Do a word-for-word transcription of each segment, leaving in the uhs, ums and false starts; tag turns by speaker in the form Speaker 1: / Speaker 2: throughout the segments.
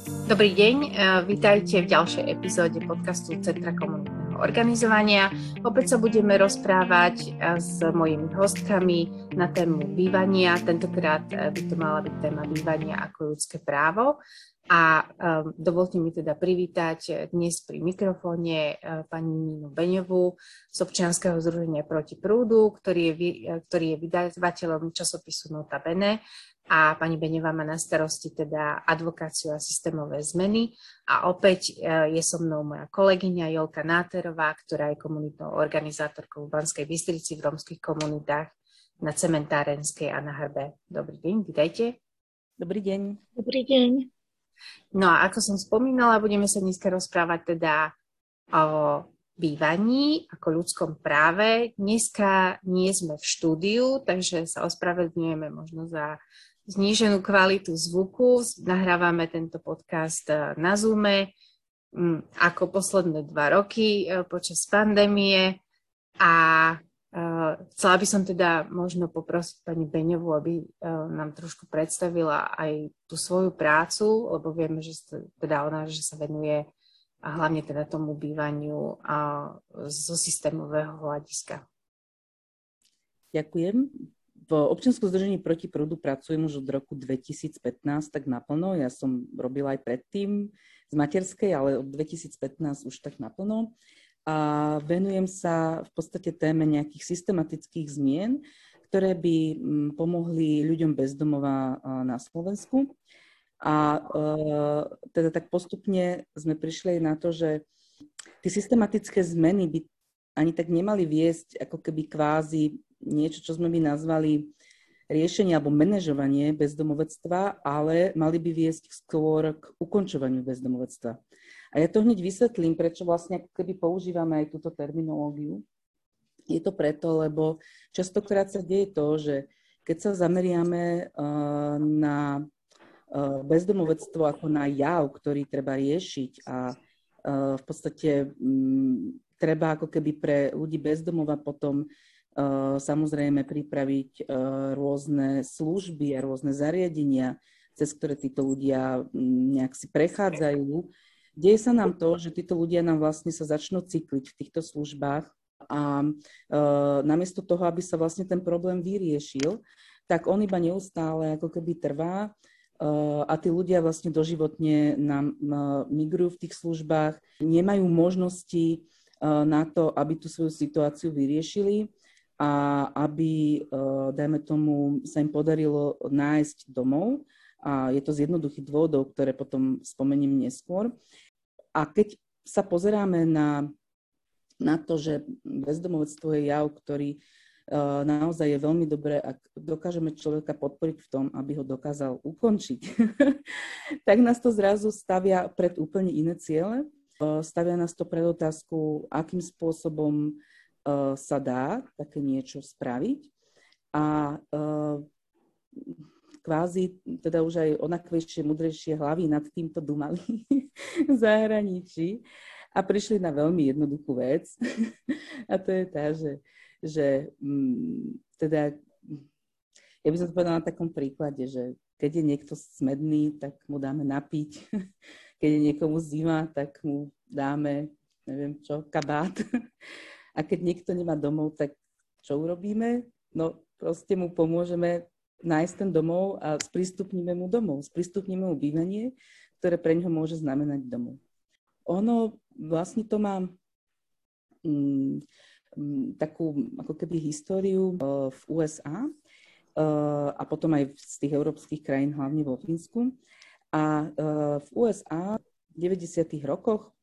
Speaker 1: Dobrý deň, vítajte v ďalšej epizóde podcastu Centra komunitného organizovania. Opäť sa budeme rozprávať s mojimi hostkami na tému bývania. Tentokrát by to mala byť téma bývania ako ľudské právo. A um, dovolte mi teda privítať dnes pri mikrofóne uh, pani Ninu Beňovú z občianskeho združenia Proti prúdu, ktorý je, ktorý je vydavateľom časopisu Nota Bene. A pani Beňová má na starosti teda advokáciu a systémové zmeny. A opäť je so mnou moja kolegyňa Jolka Náterová, ktorá je komunitnou organizátorkou v Banskej Bystrici v rómskych komunitách na Cementárenskej a na Hrbe. Dobrý deň, vítajte.
Speaker 2: Dobrý deň.
Speaker 3: Dobrý deň.
Speaker 1: No a ako som spomínala, budeme sa dneska rozprávať teda o bývaní ako ľudskom práve. Dneska nie sme v štúdiu, takže sa ospravedlňujeme možno za zníženú kvalitu zvuku. Nahrávame tento podcast na Zoome ako posledné dva roky počas pandémie a chcela by som teda možno poprosiť pani Beňovú, aby nám trošku predstavila aj tú svoju prácu, lebo vieme, že teda ona, že sa venuje a hlavne teda tomu bývaniu a zo systémového hľadiska.
Speaker 2: Ďakujem. V občianskom združení Proti prúdu pracujem už od roku dvetisícpätnásť tak naplno. Ja som robila aj predtým z materskej, ale od dvetisícpätnásť už tak naplno. A venujem sa v podstate téme nejakých systematických zmien, ktoré by pomohli ľuďom bez domova na Slovensku. A e, teda tak postupne sme prišli aj na to, že tie systematické zmeny by ani tak nemali viesť ako keby kvázi niečo, čo sme by nazvali riešenie alebo manažovanie bezdomovectva, ale mali by viesť skôr k ukončovaniu bezdomovectva. A ja to hneď vysvetlím, prečo vlastne ako keby používame aj túto terminológiu. Je to preto, lebo častokrát sa deje to, že keď sa zameriame uh, na bezdomovectvo ako na jav, ktorý treba riešiť a uh, v podstate um, treba ako keby pre ľudí bez domova potom uh, samozrejme pripraviť uh, rôzne služby a rôzne zariadenia, cez ktoré títo ľudia um, nejak si prechádzajú. Deje sa nám to, že títo ľudia nám vlastne sa začnú cykliť v týchto službách a uh, namiesto toho, aby sa vlastne ten problém vyriešil, tak on iba neustále ako keby trvá. Uh, a tí ľudia vlastne doživotne nám uh, migrujú v tých službách, nemajú možnosti uh, na to, aby tú svoju situáciu vyriešili a aby, uh, dajme tomu, sa im podarilo nájsť domov. A je to z jednoduchých dôvodov, ktoré potom spomeniem neskôr. A keď sa pozeráme na, na to, že bezdomovectvo je jav, ktorý Uh, naozaj je veľmi dobré, ak dokážeme človeka podporiť v tom, aby ho dokázal ukončiť, tak nás to zrazu stavia pred úplne iné ciele. Uh, stavia nás to pred otázku, akým spôsobom uh, sa dá také niečo spraviť. A uh, kvázi teda už aj onakvejšie, mudrejšie hlavy nad týmto dumali v zahraničí a prišli na veľmi jednoduchú vec. A to je tá, že že m, teda, ja by som to povedala na takom príklade, že keď je niekto smedný, tak mu dáme napiť. Keď je niekomu zima, tak mu dáme, neviem čo, kabát. A keď niekto nemá domov, tak čo urobíme? No proste mu pomôžeme nájsť ten domov a sprístupníme mu domov. Sprístupníme mu bývanie, ktoré pre ňoho môže znamenať domov. Ono vlastne to má mm, takú ako keby históriu v ú es á a potom aj z tých európskych krajín, hlavne vo Fínsku. A v ú es á v deväťdesiatych rokoch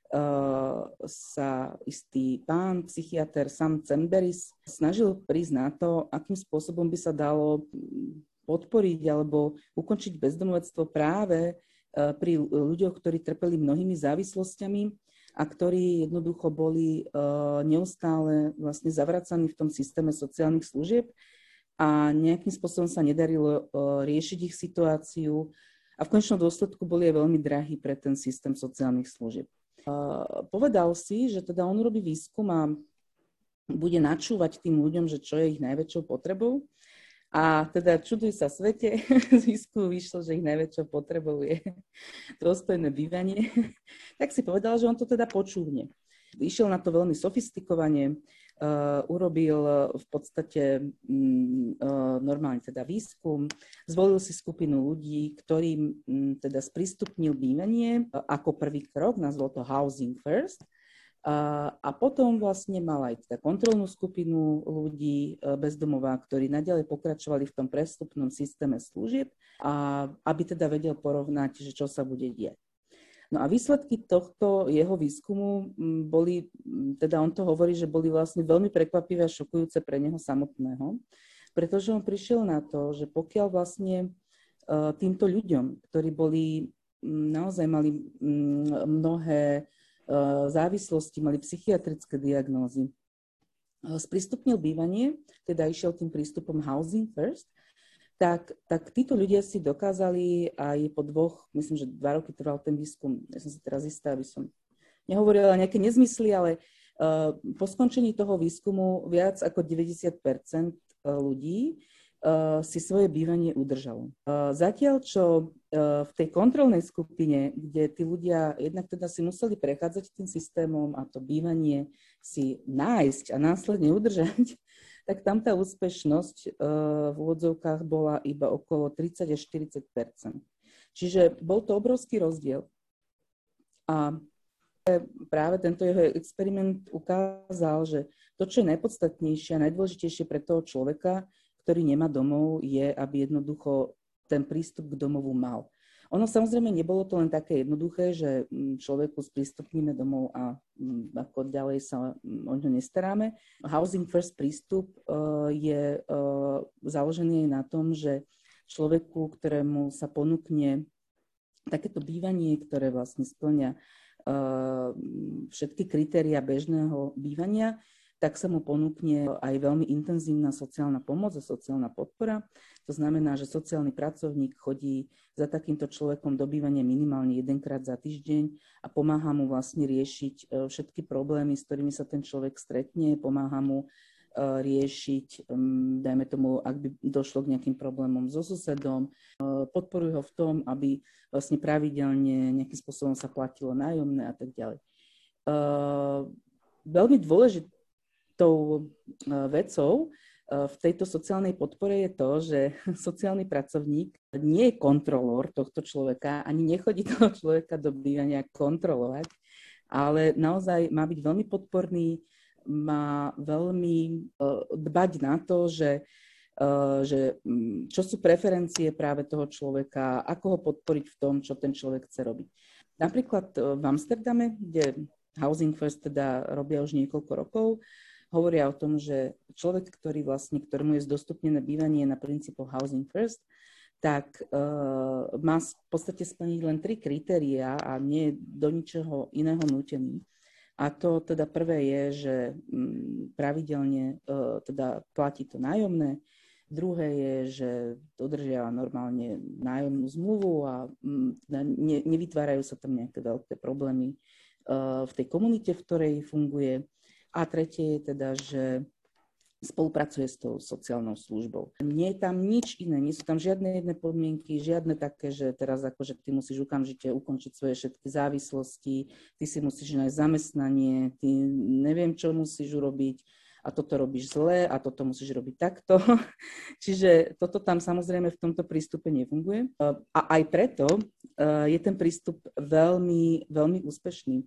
Speaker 2: sa istý pán, psychiater Sam Zemberis snažil prísť na to, akým spôsobom by sa dalo podporiť alebo ukončiť bezdomovectvo práve pri ľuďoch, ktorí trpeli mnohými závislosťami a ktorí jednoducho boli uh, neustále vlastne zavracaní v tom systéme sociálnych služieb a nejakým spôsobom sa nedarilo uh, riešiť ich situáciu a v konečnom dôsledku boli aj veľmi drahí pre ten systém sociálnych služieb. Uh, povedal si, že teda on robí výskum a bude načúvať tým ľuďom, že čo je ich najväčšou potrebou A teda čuduj sa svete, z výskumu vyšlo, že ich najväčšou potrebou je dôstojné bývanie. Tak si povedal, že on to teda počúvne. Išiel na to veľmi sofistikovane, uh, urobil v podstate um, uh, normálne teda výskum, zvolil si skupinu ľudí, ktorým um, teda sprístupnil bývanie uh, ako prvý krok, nazval to Housing First. A, a potom vlastne mal aj teda kontrolnú skupinu ľudí bezdomová, ktorí naďalej pokračovali v tom prestupnom systéme služieb, a aby teda vedel porovnať, že čo sa bude diať. No a výsledky tohto jeho výskumu boli, teda on to hovorí, že boli vlastne veľmi prekvapivé a šokujúce pre neho samotného, pretože on prišiel na to, že pokiaľ vlastne týmto ľuďom, ktorí boli, naozaj mali mnohé závislosti, mali psychiatrické diagnózy, sprístupnil bývanie, teda išiel tým prístupom Housing First, tak, tak títo ľudia si dokázali aj po dvoch, myslím, že dva roky trval ten výskum, ja som si teraz istá, aby som nehovorila nejaké nezmysly, ale uh, po skončení toho výskumu viac ako deväťdesiat percent ľudí uh, si svoje bývanie udržalo. Uh, zatiaľ, čo uh, v tej kontrolnej skupine, kde tí ľudia jednak teda si museli prechádzať tým systémom a to bývanie si nájsť a následne udržať, tak tam tá úspešnosť uh, v úvodzovkách bola iba okolo tridsať až štyridsať percent. Čiže bol to obrovský rozdiel. A práve tento jeho experiment ukázal, že to, čo je najpodstatnejšie a najdôležitejšie pre toho človeka, ktorý nemá domov, je, aby jednoducho ten prístup k domovu mal. Ono samozrejme nebolo to len také jednoduché, že človeku sprístupníme domov a ako ďalej sa o ňo nestaráme. Housing First prístup je založený na tom, že človeku, ktorému sa ponúkne takéto bývanie, ktoré vlastne spĺňa všetky kritériá bežného bývania, tak sa mu ponúkne aj veľmi intenzívna sociálna pomoc a sociálna podpora. To znamená, že sociálny pracovník chodí za takýmto človekom do bývania minimálne jedenkrát za týždeň a pomáha mu vlastne riešiť všetky problémy, s ktorými sa ten človek stretne, pomáha mu riešiť, dajme tomu, ak by došlo k nejakým problémom so susedom, podporujú ho v tom, aby vlastne pravidelne nejakým spôsobom sa platilo nájomné a tak ďalej. Veľmi dôležité tou vecou v tejto sociálnej podpore je to, že sociálny pracovník nie je kontrolór tohto človeka, ani nechodí toho človeka do bývania kontrolovať, ale naozaj má byť veľmi podporný, má veľmi dbať na to, že, že čo sú preferencie práve toho človeka, ako ho podporiť v tom, čo ten človek chce robiť. Napríklad v Amsterdame, kde Housing First teda robia už niekoľko rokov, hovoria o tom, že človek, ktorý vlastne, ktorému je zdostupnené bývanie na princípoch Housing First, tak uh, má v podstate splniť len tri kritériá a nie je do ničoho iného nútený. A to teda prvé je, že um, pravidelne uh, teda platí to nájomné. Druhé je, že dodržiava normálne nájomnú zmluvu a um, teda ne, nevytvárajú sa tam nejaké veľké problémy uh, v tej komunite, v ktorej funguje. A tretie je teda, že spolupracuje s tou sociálnou službou. Nie je tam nič iné, nie sú tam žiadne jedné podmienky, žiadne také, že teraz akože ty musíš okamžite ukončiť svoje všetky závislosti, ty si musíš nájsť zamestnanie, ty neviem, čo musíš urobiť a toto robíš zle a toto musíš robiť takto. Čiže toto tam samozrejme v tomto prístupe nefunguje. A aj preto je ten prístup veľmi, veľmi úspešný.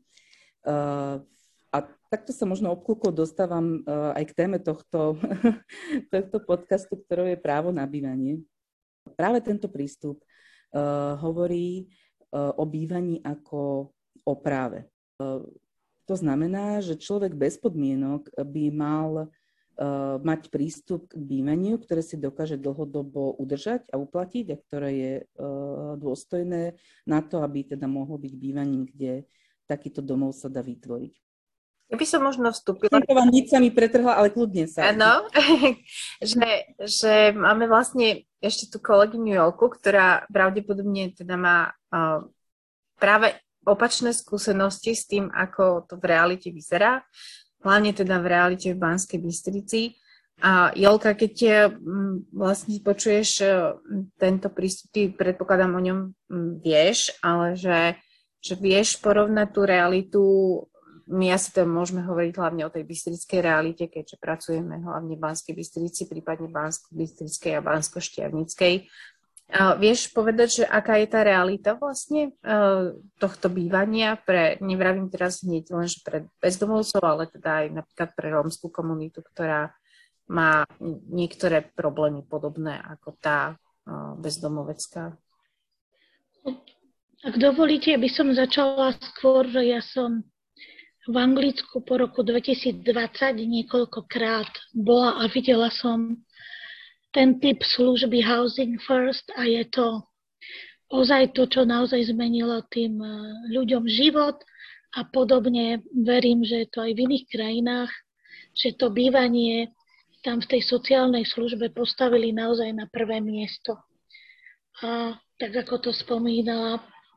Speaker 2: A takto sa možno obkľúkol dostávam uh, aj k téme tohto, tohto podcastu, ktorou je právo na bývanie. Práve tento prístup uh, hovorí uh, o bývaní ako o práve. Uh, to znamená, že človek bez podmienok by mal uh, mať prístup k bývaniu, ktoré si dokáže dlhodobo udržať a uplatiť a ktoré je uh, dôstojné na to, aby teda mohlo byť bývaním, kde takýto domov sa dá vytvoriť.
Speaker 1: Ja by som možno vstúpila...
Speaker 2: Nič sa mi pretrhla, ale kľudne sa.
Speaker 1: Áno, že, že máme vlastne ešte tú kolegyňu Jolku, ktorá pravdepodobne teda má uh, práve opačné skúsenosti s tým, ako to v realite vyzerá. Hlavne teda v realite v Banskej Bystrici. A Jolka, keď tie, vlastne počuješ tento prístup, ty predpokladám o ňom vieš, ale že, že vieš porovnať tú realitu, my asi to môžeme hovoriť hlavne o tej bystrickej realite, keďže pracujeme hlavne v Banskej Bystrici, prípadne Bansko-Bystrickej a Bansko-Štiavnickej. A vieš povedať, že aká je tá realita vlastne tohto bývania pre, nevravím teraz hneď len, že pre bezdomovcov, ale teda aj napríklad pre rómskú komunitu, ktorá má niektoré problémy podobné ako tá bezdomovecká.
Speaker 3: Ak dovolíte, by som začala skôr, že ja som v Anglicku po roku dvetisícdvadsať niekoľkokrát bola a videla som ten typ služby Housing First a je to ozaj to, čo naozaj zmenilo tým ľuďom život a podobne. Verím, že je to aj v iných krajinách, že to bývanie tam v tej sociálnej službe postavili naozaj na prvé miesto. A tak ako to spomínala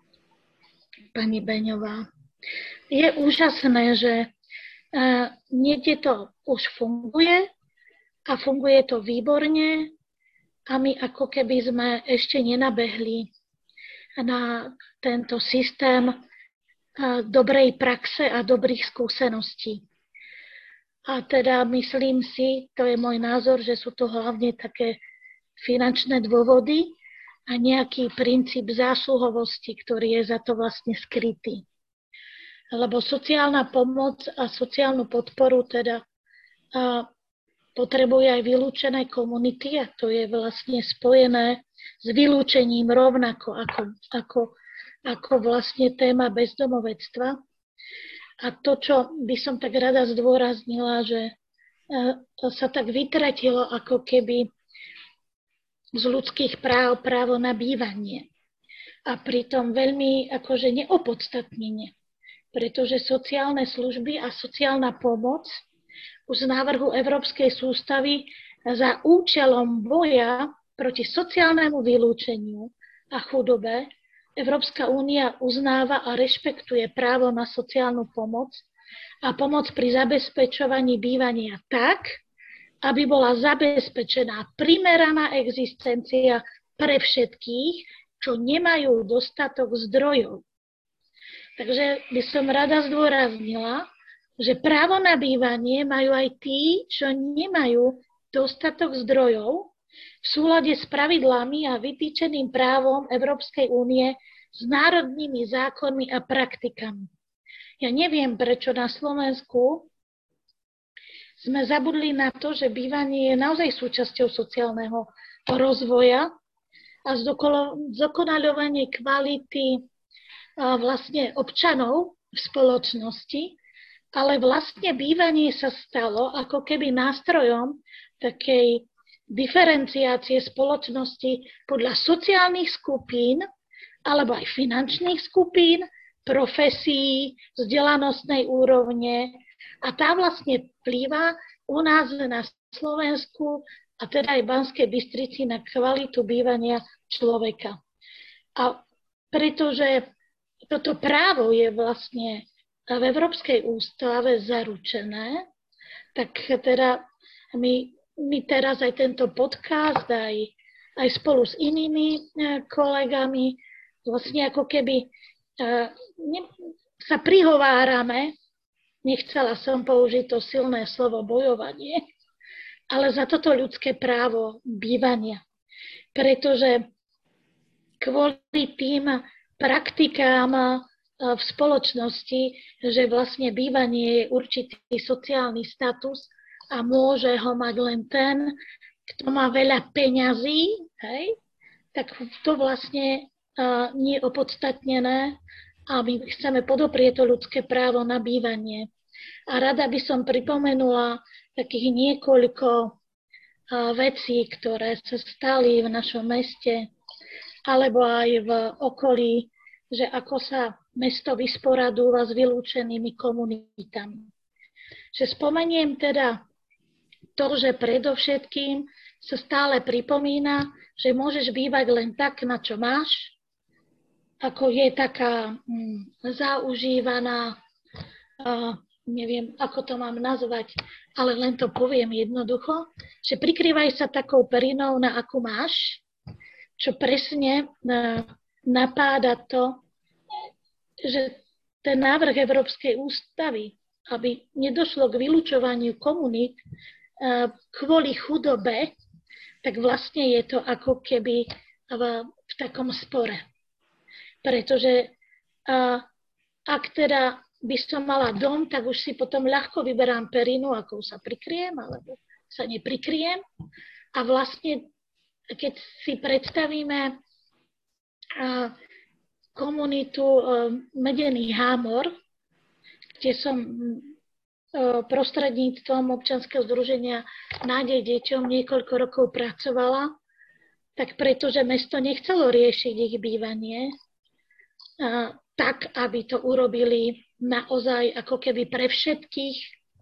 Speaker 3: pani Beňová. Je úžasné, že uh, niekde to už funguje a funguje to výborne a my ako keby sme ešte nenabehli na tento systém uh, dobrej praxe a dobrých skúseností. A teda myslím si, to je môj názor, že sú to hlavne také finančné dôvody a nejaký princíp zásluhovosti, ktorý je za to vlastne skrytý. Lebo sociálna pomoc a sociálnu podporu teda a, potrebuje aj vylúčené komunity a to je vlastne spojené s vylúčením rovnako ako, ako, ako vlastne téma bezdomovectva. A to, čo by som tak rada zdôraznila, že sa tak vytratilo ako keby z ľudských práv právo na bývanie. A pritom veľmi akože neopodstatnenie. Pretože sociálne služby a sociálna pomoc už z návrhu Európskej sústavy za účelom boja proti sociálnemu vylúčeniu a chudobe Európska únia uznáva a rešpektuje právo na sociálnu pomoc a pomoc pri zabezpečovaní bývania tak, aby bola zabezpečená primeraná existencia pre všetkých, čo nemajú dostatok zdrojov. Takže by som rada zdôraznila, že právo na bývanie majú aj tí, čo nemajú dostatok zdrojov, v súlade s pravidlami a vytýčeným právom Európskej únie s národnými zákonmi a praktikami. Ja neviem, prečo na Slovensku sme zabudli na to, že bývanie je naozaj súčasťou sociálneho rozvoja a zdokonaľovanie kvality vlastne občanov v spoločnosti, ale vlastne bývanie sa stalo ako keby nástrojom takej diferenciácie spoločnosti podľa sociálnych skupín alebo aj finančných skupín, profesí, vzdelanostnej úrovne a tá vlastne vplýva u nás na Slovensku a teda aj v Banskej Bystrici na kvalitu bývania človeka. A pretože toto právo je vlastne v Európskej ústave zaručené, tak teda my My teraz aj tento podcast, aj, aj spolu s inými kolegami, vlastne ako keby uh, ne, sa prihovárame, nechcela som použiť to silné slovo bojovanie, ale za toto ľudské právo bývania. Pretože kvôli tým praktikám v spoločnosti, že vlastne bývanie je určitý sociálny status, a môže ho mať len ten, kto má veľa peňazí, hej, tak to vlastne uh, nie je opodstatnené a my chceme podoprieť to ľudské právo na bývanie. A rada by som pripomenula takých niekoľko uh, vecí, ktoré sa stali v našom meste alebo aj v okolí, že ako sa mesto vysporadúva s vylúčenými komunitami. Že spomeniem teda to, že predovšetkým sa stále pripomína, že môžeš bývať len tak, na čo máš, ako je taká hm, zaužívaná uh, neviem, ako to mám nazvať, ale len to poviem jednoducho, že prikrývaj sa takou perinou, na akú máš, čo presne napáda to, že ten návrh Európskej ústavy, aby nedošlo k vylúčovaniu komunít kvôli chudobe, tak vlastne je to ako keby v, v takom spore. Pretože ak teda by som mala dom, tak už si potom ľahko vyberám perinu, ako sa prikryjem, alebo sa neprikryjem. A vlastne, keď si predstavíme komunitu Medený Hámor, kde som prostredníctvom občianskeho združenia Nádej deťom niekoľko rokov pracovala, tak pretože mesto nechcelo riešiť ich bývanie, tak, aby to urobili naozaj ako keby pre všetkých,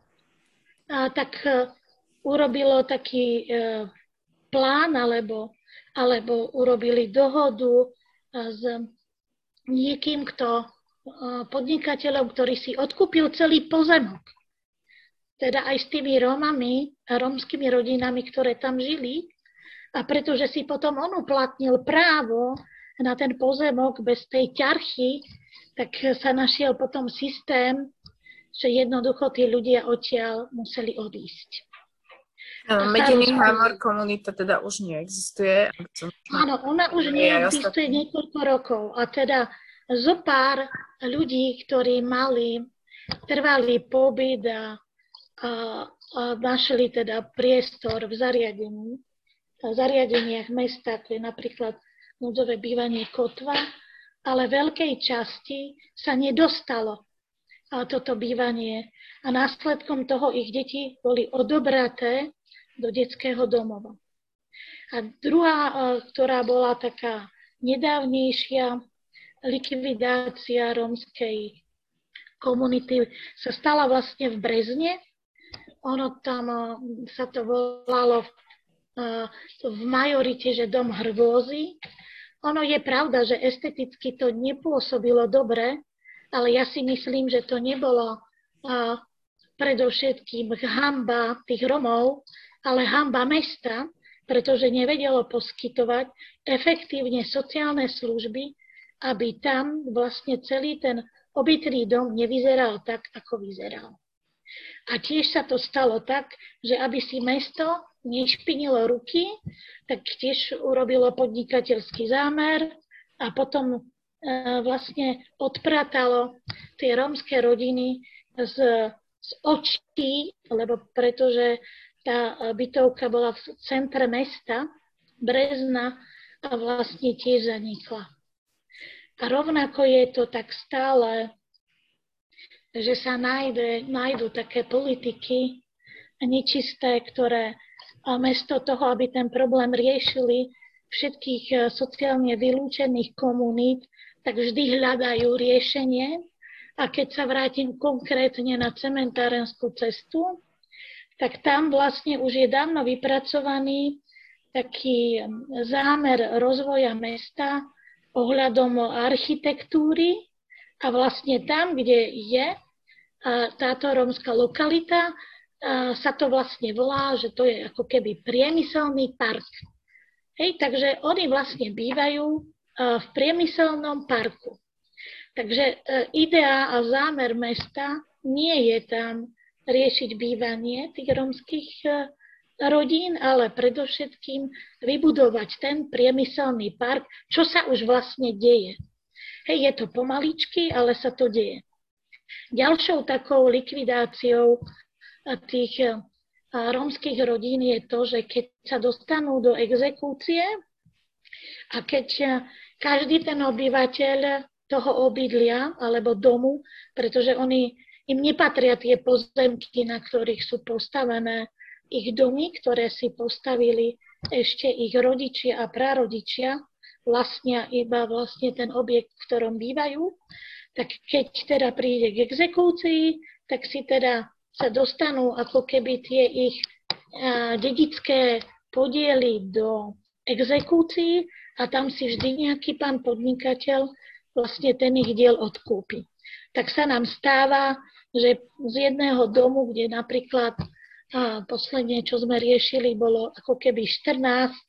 Speaker 3: tak urobilo taký plán alebo, alebo urobili dohodu s niekým, kto podnikateľom, ktorý si odkúpil celý pozemok. Teda aj s tými Rómami a rómskymi rodinami, ktoré tam žili. A pretože si potom on uplatnil právo na ten pozemok bez tej ťarchy, tak sa našiel potom systém, že jednoducho tí ľudia odtiaľ museli odísť.
Speaker 1: No, Medený Hámor komunita teda už neexistuje.
Speaker 3: Áno, ona už neexistuje niekoľko rokov. A teda zo pár ľudí, ktorí mali trvalý pobyt a, a, a našli teda priestor v zariadení, v zariadeniach mesta, ako je napríklad núdzové bývanie Kotva, ale veľkej časti sa nedostalo toto bývanie a následkom toho ich deti boli odobraté do detského domova. A druhá, ktorá bola taká nedávnejšia, likvidácia rómskej komunity sa stala vlastne v Brezne. Ono tam sa to volalo v majorite, že dom hrôzy. Ono je pravda, že esteticky to nepôsobilo dobre, ale ja si myslím, že to nebolo uh, predovšetkým hanba tých Romov, ale hanba mesta, pretože nevedelo poskytovať efektívne sociálne služby, aby tam vlastne celý ten obytný dom nevyzeral tak, ako vyzeral. A tiež sa to stalo tak, že aby si mesto nešpinilo ruky, tak tiež urobilo podnikateľský zámer a potom e, vlastne odpratalo tie rómske rodiny z, z očí, lebo pretože tá bytovka bola v centre mesta, Brezna, a vlastne tiež zanikla. A rovnako je to tak stále, že sa nájde, nájdu také politiky nečisté, ktoré a mesto toho, aby ten problém riešili všetkých sociálne vylúčených komunít, tak vždy hľadajú riešenie. A keď sa vrátim konkrétne na cementárenskú cestu, tak tam vlastne už je dávno vypracovaný taký zámer rozvoja mesta ohľadom architektúry a vlastne tam, kde je táto rómska lokalita, sa to vlastne volá, že to je ako keby priemyselný park. Hej, takže oni vlastne bývajú v priemyselnom parku. Takže idea a zámer mesta nie je tam riešiť bývanie tých rómskych rodín, ale predovšetkým vybudovať ten priemyselný park, čo sa už vlastne deje. Hej, je to pomaličky, ale sa to deje. Ďalšou takou likvidáciou tých rómskych rodín je to, že keď sa dostanú do exekúcie a keď každý ten obyvateľ toho obydlia alebo domu, pretože oni, im nepatria tie pozemky, na ktorých sú postavené ich domy, ktoré si postavili ešte ich rodičia a prarodičia, vlastnia iba vlastne ten objekt, v ktorom bývajú, tak keď teda príde k exekúcii, tak si teda sa dostanú ako keby tie ich a, dedické podiely do exekúcií a tam si vždy nejaký pán podnikateľ vlastne ten ich diel odkúpi. Tak sa nám stáva, že z jedného domu, kde napríklad a posledne, čo sme riešili, bolo ako keby štrnásť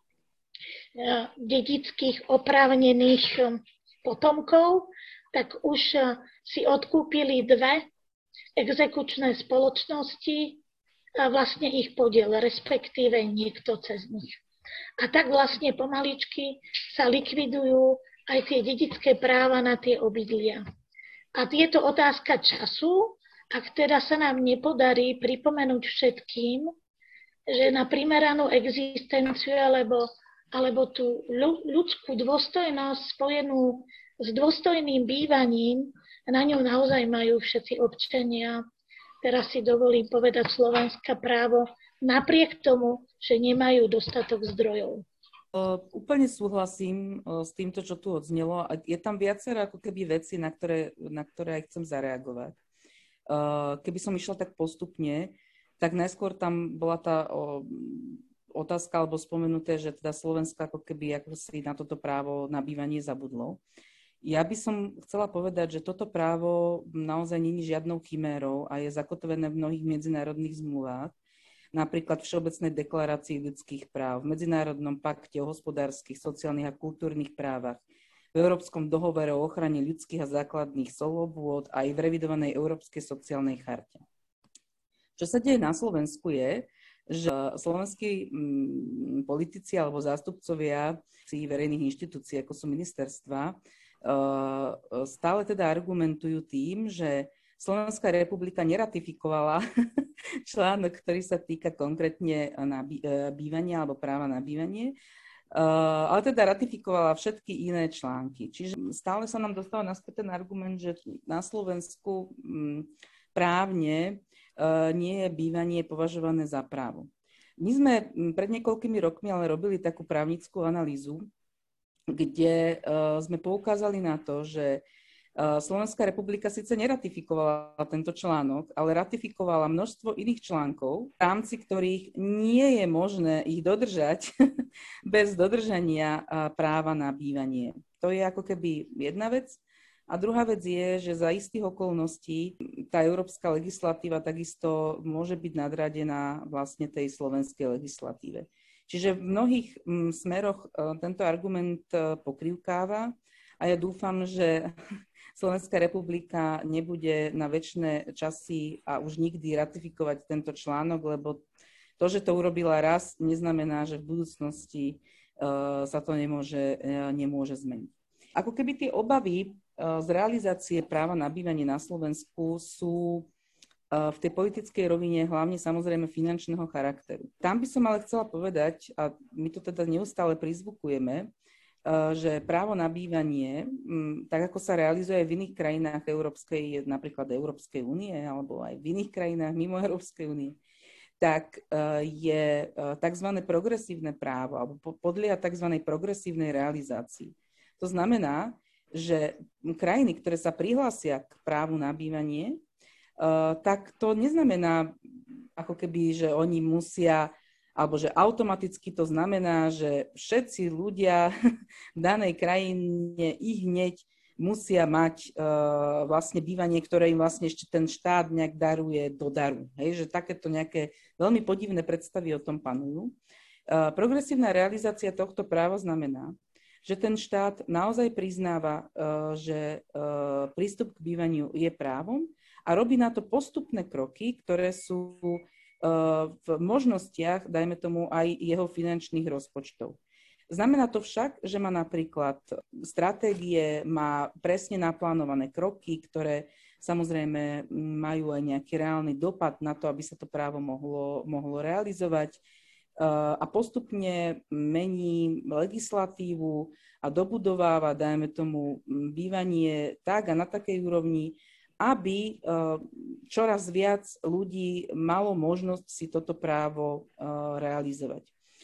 Speaker 3: dedických oprávnených potomkov, tak už si odkúpili dve exekučné spoločnosti a vlastne ich podiel, respektíve niekto cez nich. A tak vlastne pomaličky sa likvidujú aj tie dedické práva na tie obydlia. A je to otázka času, ak teda sa nám nepodarí pripomenúť všetkým, že na primeranú existenciu alebo, alebo tú ľudskú dôstojnosť spojenú s dôstojným bývaním, na ňom naozaj majú všetci občania, teraz si dovolím povedať Slovenska právo, napriek tomu, že nemajú dostatok zdrojov.
Speaker 2: Uh, úplne súhlasím uh, s týmto, čo tu odznelo. A je tam viacero ako keby veci, na ktoré, na ktoré aj chcem zareagovať. Uh, keby som išla tak postupne, tak najskôr tam bola tá uh, otázka alebo spomenuté, že teda Slovensko ako keby ako si na toto právo na bývanie zabudlo. Ja by som chcela povedať, že toto právo naozaj nie je žiadnou chimérou a je zakotvené v mnohých medzinárodných zmluvách, napríklad v Všeobecnej deklarácii ľudských práv, v Medzinárodnom pakte o hospodárskych, sociálnych a kultúrnych právach, v Európskom dohovore o ochrane ľudských a základných slobôd a aj v revidovanej Európskej sociálnej charte. Čo sa deje na Slovensku je, že slovenskí mm, politici alebo zástupcovia verejných inštitúcií, ako sú ministerstva, stále teda argumentujú tým, že Slovenská republika neratifikovala článok, ktorý sa týka konkrétne na bývania alebo práva na bývanie, ale teda ratifikovala všetky iné články. Čiže stále sa nám dostáva naspäť ten argument, že na Slovensku právne nie je bývanie považované za právo. My sme pred niekoľkými rokmi ale robili takú právnickú analýzu, kde sme poukázali na to, že Slovenská republika síce neratifikovala tento článok, ale ratifikovala množstvo iných článkov, v rámci ktorých nie je možné ich dodržať bez dodržania práva na bývanie. To je ako keby jedna vec. A druhá vec je, že za istých okolností tá európska legislatíva takisto môže byť nadradená vlastne tej slovenskej legislatíve. Čiže v mnohých m, smeroch e, tento argument e, pokrývkáva a ja dúfam, že Slovenská republika nebude na večné časy a už nikdy ratifikovať tento článok, lebo to, že to urobila raz, neznamená, že v budúcnosti e, sa to nemôže, e, nemôže zmeniť. Ako keby tie obavy e, z realizácie práva na bývanie na Slovensku sú v tej politickej rovine hlavne samozrejme finančného charakteru. Tam by som ale chcela povedať, a my to teda neustále prizvukujeme, že právo na bývanie, tak ako sa realizuje v iných krajinách Európskej, napríklad Európskej únie, alebo aj v iných krajinách mimo Európskej únie, tak je tzv. Progresívne právo, alebo podlieha tzv. Progresívnej realizácii. To znamená, že krajiny, ktoré sa prihlásia k právu na bývanie, Uh, tak to neznamená, ako keby, že oni musia, alebo že automaticky to znamená, že všetci ľudia v danej krajine ich hneď musia mať uh, vlastne bývanie, ktoré im vlastne ešte ten štát nejak daruje do daru. Hej? Že takéto nejaké veľmi podivné predstavy o tom panujú. Uh, progresívna realizácia tohto práva znamená, že ten štát naozaj priznáva, uh, že uh, prístup k bývaniu je právom, a robí na to postupné kroky, ktoré sú uh, v možnostiach, dajme tomu, aj jeho finančných rozpočtov. Znamená to však, že má napríklad stratégie, má presne naplánované kroky, ktoré samozrejme majú aj nejaký reálny dopad na to, aby sa to právo mohlo, mohlo realizovať uh, a postupne mení legislatívu a dobudováva, dajme tomu, bývanie tak a na takej úrovni, aby čoraz viac ľudí malo možnosť si toto právo realizovať.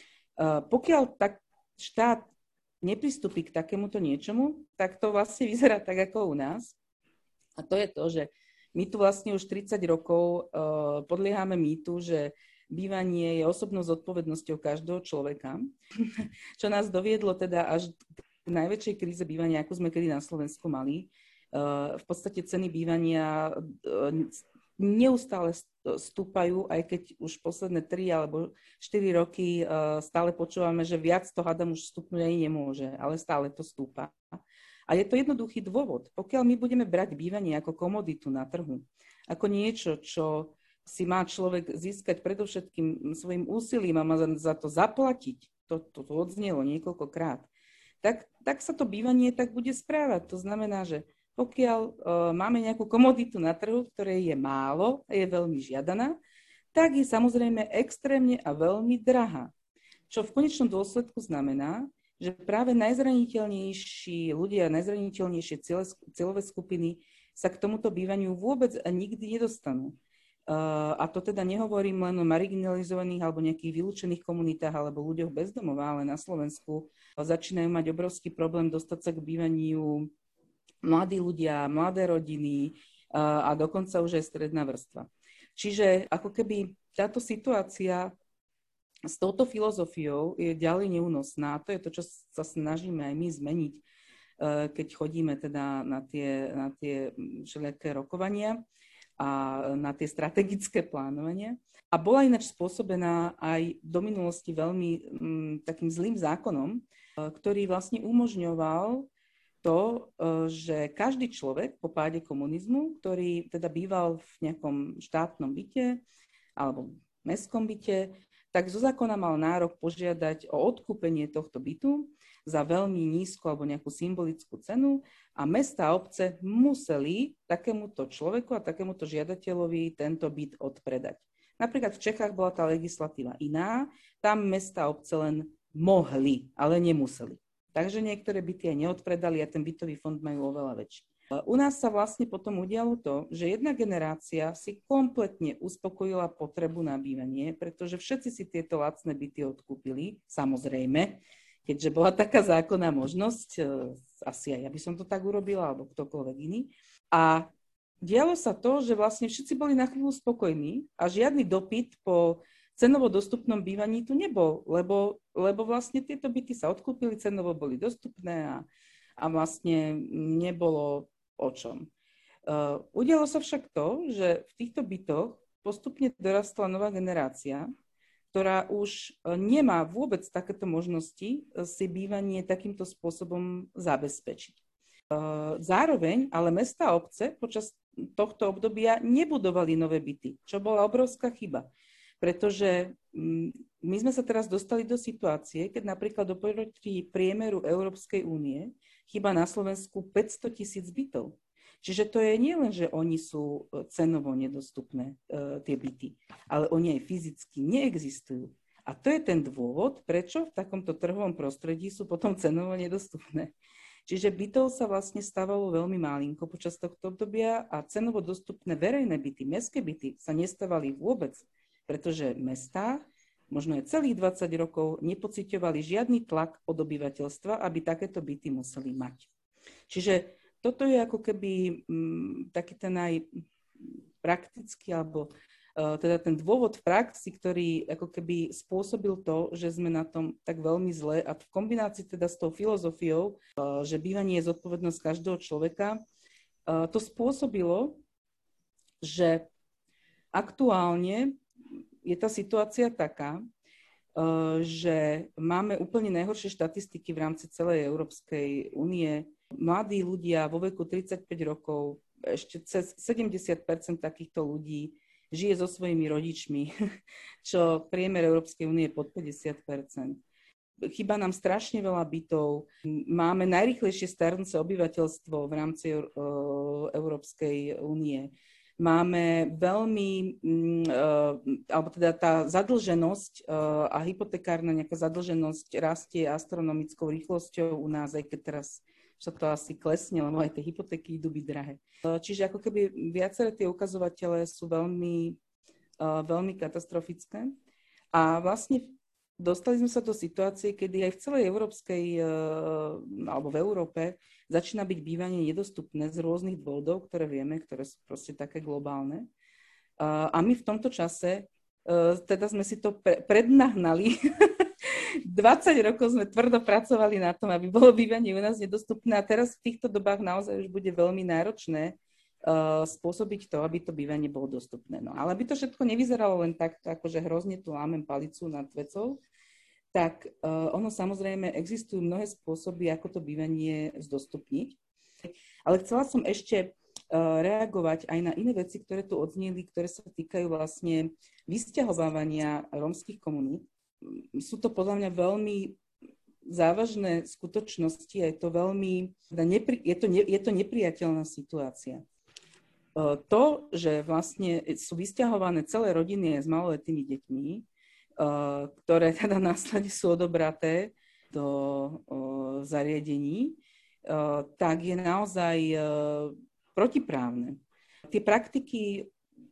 Speaker 2: Pokiaľ tak štát nepristúpi k takémuto niečomu, tak to vlastne vyzerá tak ako u nás. A to je to, že my tu vlastne už tridsať rokov podliehame mýtu, že bývanie je osobnou zodpovednosťou každého človeka, čo nás doviedlo teda až k najväčšej kríze bývania, ako sme kedy na Slovensku mali, v podstate ceny bývania neustále stúpajú, aj keď už posledné tri alebo štyri roky stále počúvame, že viac to hádam už stupnúť ani nemôže, ale stále to stúpa. A je to jednoduchý dôvod. Pokiaľ my budeme brať bývanie ako komoditu na trhu, ako niečo, čo si má človek získať predovšetkým svojim úsilím a má za to zaplatiť, to, to, to odznelo niekoľkokrát, tak, tak sa to bývanie tak bude správať. To znamená, že pokiaľ uh, máme nejakú komoditu na trhu, ktorej je málo a je veľmi žiadaná, tak je samozrejme extrémne a veľmi drahá. Čo v konečnom dôsledku znamená, že práve najzraniteľnejší ľudia, najzraniteľnejšie cieľové skupiny sa k tomuto bývaniu vôbec a nikdy nedostanú. Uh, a to teda nehovorím len o marginalizovaných alebo nejakých vylúčených komunitách alebo ľuďoch bez domova, ale na Slovensku začínajú mať obrovský problém dostať sa k bývaniu mladí ľudia, mladé rodiny uh, a dokonca už aj stredná vrstva. Čiže ako keby táto situácia s touto filozofiou je ďalej neúnosná. To je to, čo sa snažíme aj my zmeniť, uh, keď chodíme teda na tie, na tie všelijaké rokovania a na tie strategické plánovania. A bola ináč spôsobená aj do minulosti veľmi m, takým zlým zákonom, ktorý vlastne umožňoval to, že každý človek po páde komunizmu, ktorý teda býval v nejakom štátnom byte alebo mestskom byte, tak zo zákona mal nárok požiadať o odkúpenie tohto bytu za veľmi nízku alebo nejakú symbolickú cenu a mestá a obce museli takémuto človeku a takémuto žiadateľovi tento byt odpredať. Napríklad v Čechách bola tá legislatíva iná, tam mestá a obce len mohli, ale nemuseli. Takže niektoré byty aj neodpredali a ten bytový fond majú oveľa väčší. U nás sa vlastne potom udialo to, že jedna generácia si kompletne uspokojila potrebu na bývanie, pretože všetci si tieto lacné byty odkúpili, samozrejme, keďže bola taká zákonná možnosť, asi aj ja by som to tak urobila, alebo ktokoľvek iný. A dialo sa to, že vlastne všetci boli na chvíľu spokojní a žiadny dopyt po cenovo dostupnom bývaní tu nebol, lebo, lebo vlastne tieto byty sa odkúpili, cenovo boli dostupné a, a vlastne nebolo o čom. Uh, udialo sa však to, že v týchto bytoch postupne dorastla nová generácia, ktorá už nemá vôbec takéto možnosti si bývanie takýmto spôsobom zabezpečiť. Uh, zároveň ale mestá a obce počas tohto obdobia nebudovali nové byty, čo bola obrovská chyba. Pretože my sme sa teraz dostali do situácie, keď napríklad oproti priemeru Európskej únie chýba na Slovensku päťsto tisíc bytov. Čiže to je nie len, že oni sú cenovo nedostupné, tie byty, ale oni aj fyzicky neexistujú. A to je ten dôvod, prečo v takomto trhovom prostredí sú potom cenovo nedostupné. Čiže bytov sa vlastne stávalo veľmi malinko počas tohto obdobia a cenovo dostupné verejné byty, mestské byty sa nestávali vôbec, pretože mestá možno aj celých dvadsať rokov nepociťovali žiadny tlak od obyvateľstva, aby takéto byty museli mať. Čiže toto je ako keby m, taký ten najpraktický, alebo uh, teda ten dôvod v praxi, ktorý ako keby spôsobil to, že sme na tom tak veľmi zle a v kombinácii teda s tou filozofiou, uh, že bývanie je zodpovednosť každého človeka, uh, to spôsobilo, že aktuálne je tá situácia taká, že máme úplne najhoršie štatistiky v rámci celej Európskej únie. Mladí ľudia vo veku tridsaťpäť rokov, ešte cez sedemdesiat percent takýchto ľudí žije so svojimi rodičmi, čo priemer Európskej únie je pod päťdesiat percent. Chýba nám strašne veľa bytov. Máme najrýchlejšie starnúce obyvateľstvo v rámci Európskej únie. Máme veľmi, alebo teda tá zadlženosť a hypotekárna nejaká zadlženosť rastie astronomickou rýchlosťou u nás, aj keď teraz sa to asi klesne, lebo aj tie hypotéky idú byť drahé. Čiže ako keby viaceré tie ukazovatele sú veľmi, veľmi katastrofické. A vlastne dostali sme sa do situácie, kedy aj v celej európskej, alebo v Európe, začína byť bývanie nedostupné z rôznych dôvodov, ktoré vieme, ktoré sú proste také globálne. A my v tomto čase, teda sme si to pre, prednahnali dvadsať rokov sme tvrdo pracovali na tom, aby bolo bývanie u nás nedostupné a teraz v týchto dobách naozaj už bude veľmi náročné uh, spôsobiť to, aby to bývanie bolo dostupné. No, ale aby to všetko nevyzeralo len takto, akože hrozne tu lámem palicu nad vecou, tak uh, ono samozrejme existujú mnohé spôsoby, ako to bývanie zdostupniť. Ale chcela som ešte reagovať aj na iné veci, ktoré tu odzneli, ktoré sa týkajú vlastne vysťahovávania rómskych komunít. Sú to podľa mňa veľmi závažné skutočnosti a je to veľmi, je to, je to nepriateľná situácia. To, že vlastne sú vysťahované celé rodiny s maloletými deťmi, ktoré teda následne sú odobraté do zariadení, tak je naozaj protiprávne. Tie praktiky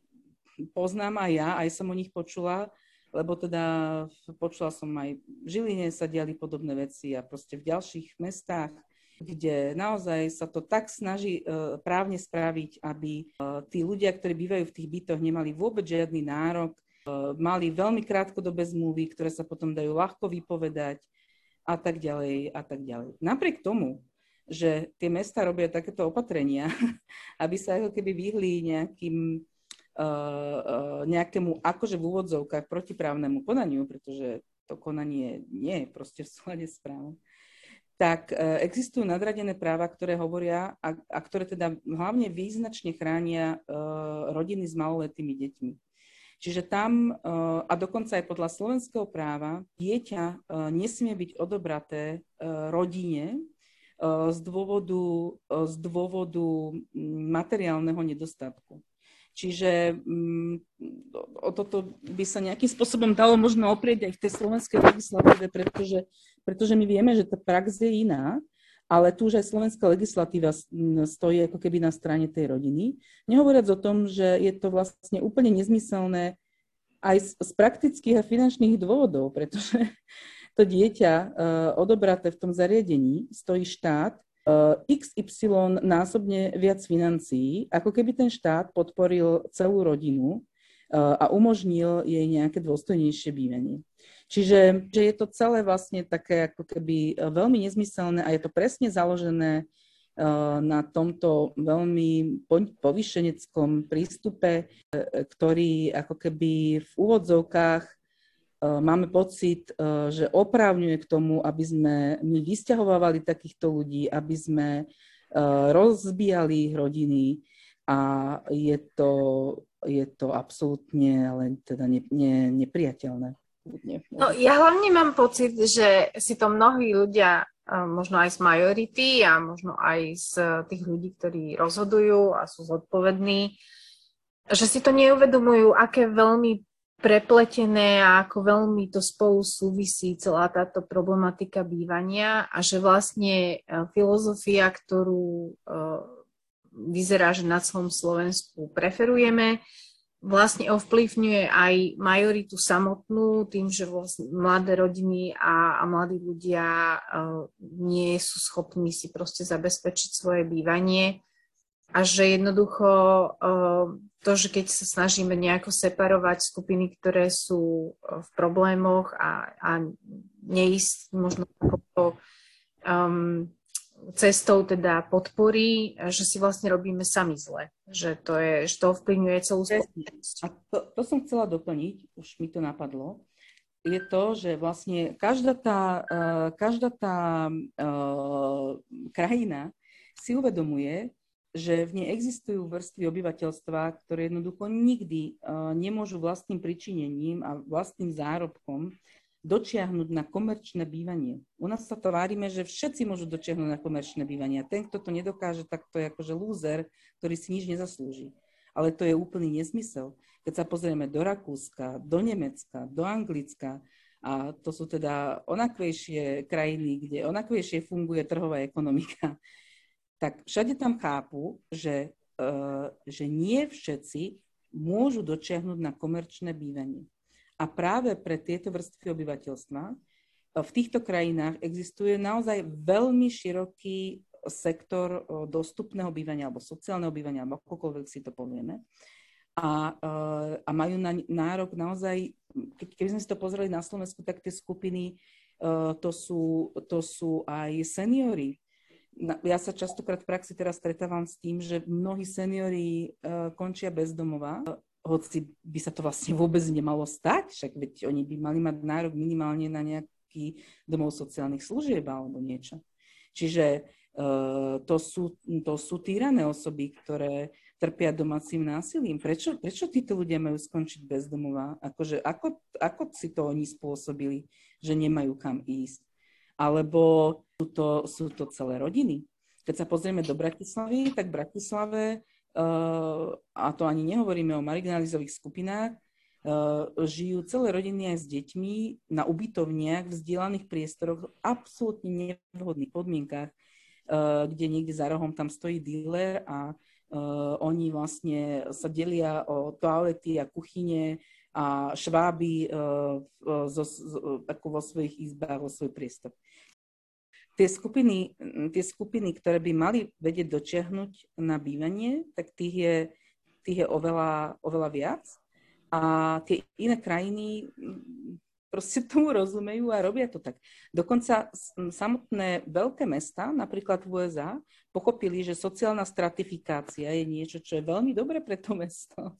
Speaker 2: poznám aj ja, aj som o nich počula, lebo teda počula som aj v Žiline sa diali podobné veci a proste v ďalších mestách, kde naozaj sa to tak snaží uh, právne spraviť, aby uh, tí ľudia, ktorí bývajú v tých bytoch, nemali vôbec žiadny nárok, uh, mali veľmi krátkodobé zmluvy, ktoré sa potom dajú ľahko vypovedať a tak ďalej a tak ďalej. Napriek tomu, že tie mestá robia takéto opatrenia, aby sa ako keby vyhli nejakým, uh, uh, nejakému akože v úvodzovkách protiprávnemu konaniu, pretože to konanie nie je proste v súlade s právom, tak uh, existujú nadradené práva, ktoré hovoria a, a ktoré teda hlavne význačne chránia uh, rodiny s maloletými deťmi. Čiže tam, uh, a dokonca aj podľa slovenského práva, dieťa uh, nesmie byť odobraté uh, rodine, z dôvodu, z dôvodu materiálneho nedostatku. Čiže um, o toto by sa nejakým spôsobom dalo možno oprieť aj v tej slovenskej legislatíve, pretože, pretože my vieme, že tá prax je iná, ale tu už aj slovenská legislatíva stojí ako keby na strane tej rodiny. Nehovoriac o tom, že je to vlastne úplne nezmyselné aj z, z praktických a finančných dôvodov, pretože to dieťa uh, odobraté v tom zariadení stojí štát uh, iks ypsilon násobne viac financií, ako keby ten štát podporil celú rodinu uh, a umožnil jej nejaké dôstojnejšie bývanie. Čiže že je to celé vlastne také ako keby veľmi nezmyselné a je to presne založené uh, na tomto veľmi povýšeneckom prístupe, uh, ktorý ako keby v úvodzovkách máme pocit, že oprávňuje k tomu, aby sme my vysťahovávali takýchto ľudí, aby sme rozbíjali ich rodiny a je to, je to absolútne len teda ne, ne, nepriateľné.
Speaker 1: No, ja hlavne mám pocit, že si to mnohí ľudia, možno aj z majority a možno aj z tých ľudí, ktorí rozhodujú a sú zodpovední, že si to neuvedomujú, aké veľmi prepletené a ako veľmi to spolu súvisí celá táto problematika bývania a že vlastne filozofia, ktorú vyzerá, že na celom Slovensku preferujeme, vlastne ovplyvňuje aj majoritu samotnú tým, že vlastne mladé rodiny a, a mladí ľudia nie sú schopní si proste zabezpečiť svoje bývanie a že jednoducho to, že keď sa snažíme nejako separovať skupiny, ktoré sú v problémoch a, a neísť možno takouto um, cestou teda podpory, že si vlastne robíme sami zle. Že to, je, že to ovplyvňuje celú spoločnosť.
Speaker 2: A to, to som chcela doplniť, už mi to napadlo, je to, že vlastne každá tá, uh, každá tá uh, krajina si uvedomuje, že v nej existujú vrstvy obyvateľstva, ktoré jednoducho nikdy uh, nemôžu vlastným pričinením a vlastným zárobkom dočiahnuť na komerčné bývanie. U nás sa tvárime, že všetci môžu dočiahnuť na komerčné bývanie. A ten, kto to nedokáže, tak to je akože lúzer, ktorý si nič nezaslúži. Ale to je úplný nezmysel. Keď sa pozrieme do Rakúska, do Nemecka, do Anglicka, a to sú teda onakvejšie krajiny, kde onakvejšie funguje trhová ekonomika, tak všade tam chápu, že, uh, že nie všetci môžu dočiahnuť na komerčné bývanie. A práve pre tieto vrstvy obyvateľstva v týchto krajinách existuje naozaj veľmi široký sektor dostupného bývania alebo sociálneho bývania, alebo akokoľvek si to povieme. A, uh, a majú na nárok naozaj, keď, keby sme si to pozreli na Slovensku, tak tie skupiny to sú, to sú aj seniori. Ja sa častokrát v praxi teraz stretávam s tým, že mnohí seniori končia bez domova, hoci by sa to vlastne vôbec nemalo stať, však veď oni by mali mať nárok minimálne na nejaký domov sociálnych služieb alebo niečo. Čiže to sú, to sú týrané osoby, ktoré trpia domácim násilím. Prečo, prečo títo ľudia majú skončiť bez domova? Akože, ako, ako si to oni spôsobili, že nemajú kam ísť? Alebo sú to, sú to celé rodiny? Keď sa pozrieme do Bratislavy, tak v Bratislave, uh, a to ani nehovoríme o marginalizovaných skupinách, uh, žijú celé rodiny aj s deťmi na ubytovniach, v vzdielaných priestoroch, v absolútne nevhodných podmienkach, uh, kde niekde za rohom tam stojí dealer a uh, oni vlastne sa delia o toalety a kuchyne a šváby uh, zo, zo, ako vo svojich izbách, vo svoj priestor. Tie skupiny, tie skupiny, ktoré by mali vedieť dočiahnuť na bývanie, tak tých je, tých je oveľa, oveľa viac. A tie iné krajiny proste tomu rozumejú a robia to tak. Dokonca samotné veľké mestá, napríklad v ú es á, pochopili, že sociálna stratifikácia je niečo, čo je veľmi dobré pre to mesto.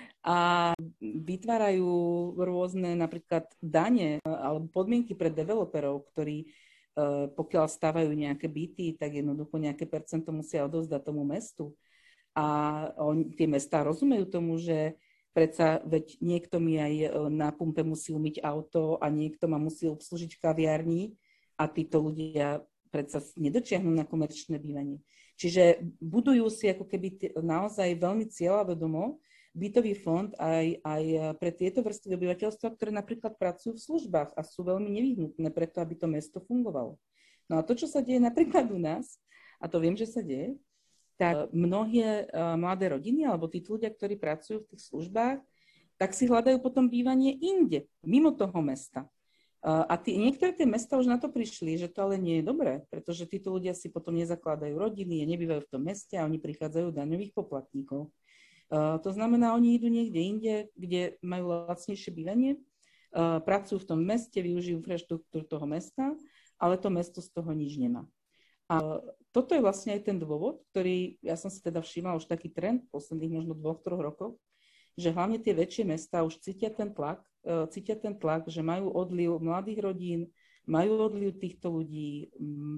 Speaker 2: A vytvárajú rôzne napríklad dane alebo podmienky pre developerov, ktorí pokiaľ stávajú nejaké byty, tak jednoducho nejaké percento musia odovzdať tomu mestu. A on, tie mestá rozumejú tomu, že predsa veď niekto mi aj na pumpe musí umyť auto a niekto ma musí obslúžiť v kaviarni a títo ľudia predsa nedočiahnu na komerčné bývanie. Čiže budujú si ako keby naozaj veľmi cieľavedomo bytový fond aj, aj pre tieto vrstvy obyvateľstva, ktoré napríklad pracujú v službách a sú veľmi nevyhnutné preto, aby to mesto fungovalo. No a to, čo sa deje napríklad u nás, a to viem, že sa deje, tak mnohé mladé rodiny alebo tí ľudia, ktorí pracujú v tých službách, tak si hľadajú potom bývanie inde, mimo toho mesta. A tí, niektoré tie mesta už na to prišli, že to ale nie je dobré, pretože títo ľudia si potom nezakladajú rodiny, nebývajú v tom meste a oni prichádzajú daňových poplatníkov. Uh, to znamená, oni idú niekde inde, kde majú lacnejšie bývanie, uh, pracujú v tom meste, využijú infraštruktúru toho mesta, ale to mesto z toho nič nemá. A uh, toto je vlastne aj ten dôvod, ktorý ja som si teda všimla už taký trend v posledných možno dvoch, troch rokoch, že hlavne tie väčšie mestá už cítia ten tlak, uh, cítia ten tlak, že majú odliv mladých rodín, majú odliv týchto ľudí um,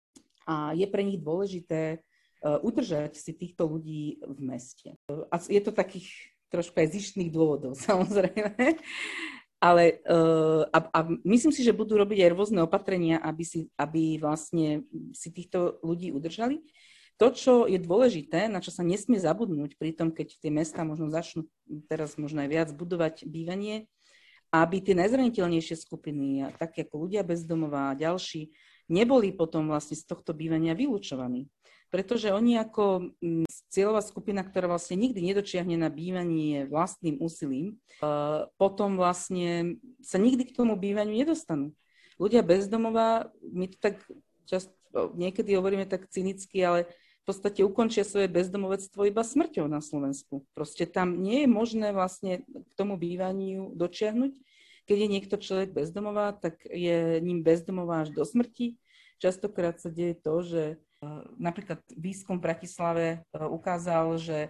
Speaker 2: a je pre nich dôležité udržať si týchto ľudí v meste. A je to takých trošku aj zištných dôvodov, samozrejme. Ale a, a myslím si, že budú robiť aj rôzne opatrenia, aby, si, aby vlastne si týchto ľudí udržali. To, čo je dôležité, na čo sa nesmie zabudnúť pri tom, keď tie mestá možno začnú teraz možno aj viac budovať bývanie, aby tie najzraniteľnejšie skupiny, také ako ľudia bez domova a ďalší, neboli potom vlastne z tohto bývania vylúčovaní. Pretože oni ako cieľová skupina, ktorá vlastne nikdy nedočiahne na bývanie vlastným úsilím, potom vlastne sa nikdy k tomu bývaniu nedostanú. Ľudia bez domova, my to tak často niekedy hovoríme tak cynicky, ale v podstate ukončia svoje bezdomovectvo iba smrťou na Slovensku. Proste tam nie je možné vlastne k tomu bývaniu dočiahnuť. Keď je niekto človek bez domova, tak je ním bez domova až do smrti. Častokrát sa deje to, že napríklad výskum v Bratislave ukázal, že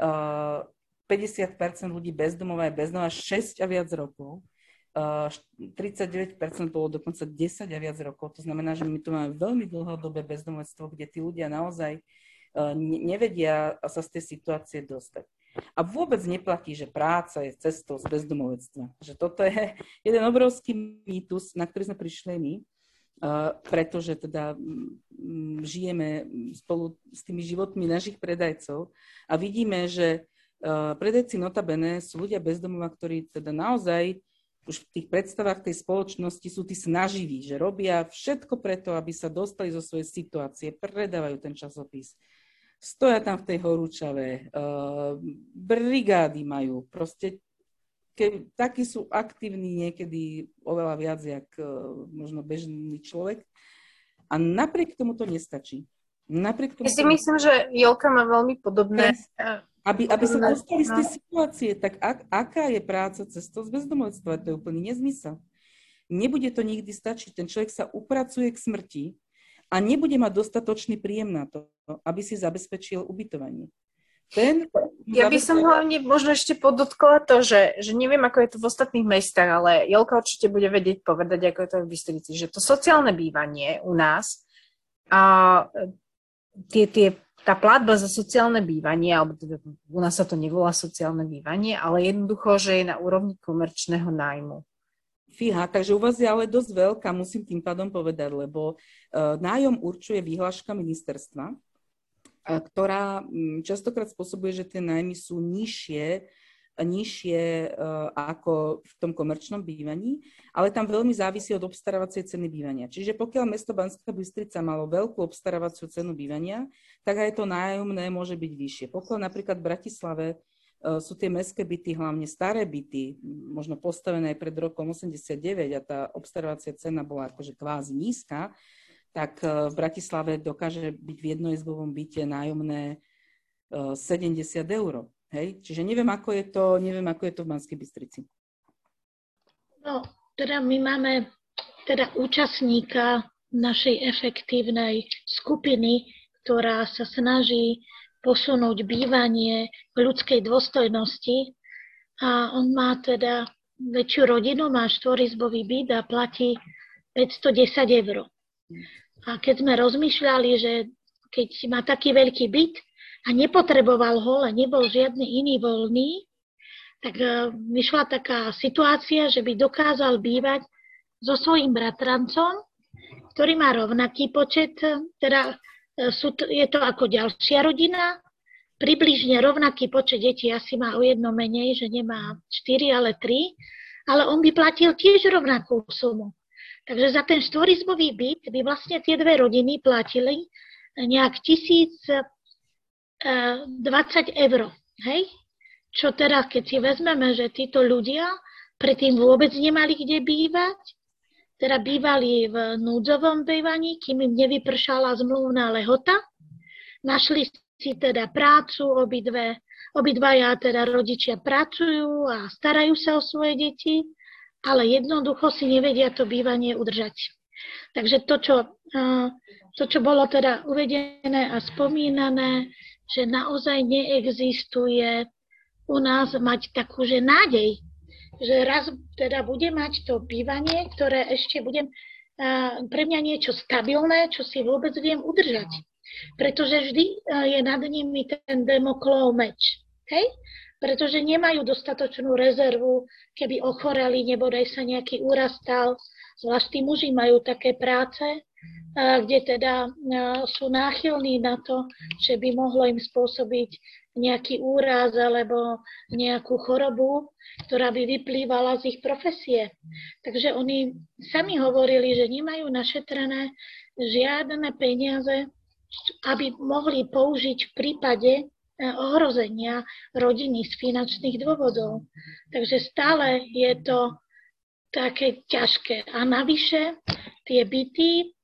Speaker 2: päťdesiat percent ľudí bez domova je bez domova šesť a viac rokov. tridsaťdeväť percent bolo dokonca desať a viac rokov. To znamená, že my tu máme veľmi dlhodobé bezdomovectvo, kde tí ľudia naozaj nevedia sa z tej situácie dostať. A vôbec neplatí, že práca je cestou z bezdomovectva. Že toto je jeden obrovský mýtus, na ktorý sme prišli my, Uh, pretože teda um, žijeme spolu s tými životmi našich predajcov a vidíme, že uh, predajci notabene sú ľudia bez domova, ktorí teda naozaj už v tých predstavách tej spoločnosti sú tí snaživí, že robia všetko preto, aby sa dostali zo svojej situácie, predávajú ten časopis, stoja tam v tej horúčave, uh, brigády majú, proste Ke, takí sú aktívni niekedy oveľa viac, jak uh, možno bežný človek. A napriek tomu to nestačí. Napriek tomu
Speaker 1: ja si
Speaker 2: to...
Speaker 1: myslím, že Jolka má veľmi podobné...
Speaker 2: Aby, aby sa dostali z tej situácie, tak ak, aká je práca cestou z bezdomovectva? To je úplný nezmysel. nebude to nikdy stačiť. Ten človek sa upracuje k smrti a nebude mať dostatočný príjem na to, aby si zabezpečil ubytovanie. Ten
Speaker 1: ja by som hlavne možno ešte podotkla to, že, že neviem, ako je to v ostatných mestách, ale Jelka určite bude vedieť povedať, ako je to v Bystrici, že to sociálne bývanie u nás a tie, tie, tá platba za sociálne bývanie, alebo teda u nás sa to nevolá sociálne bývanie, ale jednoducho, že je na úrovni komerčného nájmu.
Speaker 2: Fíha, takže u vás je ale dosť veľká, musím tým pádom povedať, lebo uh, nájom určuje vyhláška ministerstva, ktorá častokrát spôsobuje, že tie nájmy sú nižšie, nižšie uh, ako v tom komerčnom bývaní, ale tam veľmi závisí od obstarávacej ceny bývania. Čiže pokiaľ mesto Banská Bystrica malo veľkú obstarávaciu cenu bývania, tak aj to nájomné môže byť vyššie. Pokiaľ napríklad v Bratislave uh, sú tie mestské byty, hlavne staré byty, možno postavené aj pred rokom osemdesiatdeväť a tá obstarávacia cena bola akože kvázi nízka, tak v Bratislave dokáže byť v jednoizbovom byte nájomné sedemdesiat eur. Hej? Čiže neviem, ako je to, neviem, ako je to v Banskej Bystrici.
Speaker 3: No, teda my máme teda účastníka našej efektívnej skupiny, ktorá sa snaží posunúť bývanie k ľudskej dôstojnosti. A on má teda väčšiu rodinu, má štvorizbový byt a platí päťstodesať eur. A keď sme rozmýšľali, že keď má taký veľký byt a nepotreboval ho, ale nebol žiadny iný voľný, tak vyšla taká situácia, že by dokázal bývať so svojím bratrancom, ktorý má rovnaký počet, teda sú, je to ako ďalšia rodina, približne rovnaký počet detí, asi má o jedno menej, že nemá štyri, ale tri, ale on by platil tiež rovnakú sumu. Takže za ten štvorizbový byt by vlastne tie dve rodiny platili nejak tisíc dvadsať eur. Hej? Čo teraz, keď si vezmeme, že títo ľudia predtým vôbec nemali kde bývať, teda bývali v núdzovom bývaní, kým im nevypršala zmluvná lehota, našli si teda prácu, obidve, obidvaja teda rodičia pracujú a starajú sa o svoje deti, ale jednoducho si nevedia to bývanie udržať. Takže to, čo, to, čo bolo teda uvedené a spomínané, že naozaj neexistuje u nás mať takú, že nádej, že raz teda bude mať to bývanie, ktoré ešte bude pre mňa niečo stabilné, čo si vôbec viem udržať. Pretože vždy je nad nimi ten Damoklov meč. Hej? Pretože nemajú dostatočnú rezervu, keby ochoreli, nebodaj sa nejaký úraz stal. Zvlášť tí muži majú také práce, kde teda sú náchylní na to, že by mohlo im spôsobiť nejaký úraz alebo nejakú chorobu, ktorá by vyplývala z ich profesie. Takže oni sami hovorili, že nemajú našetrené žiadne peniaze, aby mohli použiť v prípade ohrozenia rodiny z finančných dôvodov. Takže stále je to také ťažké. A navyše tie byty,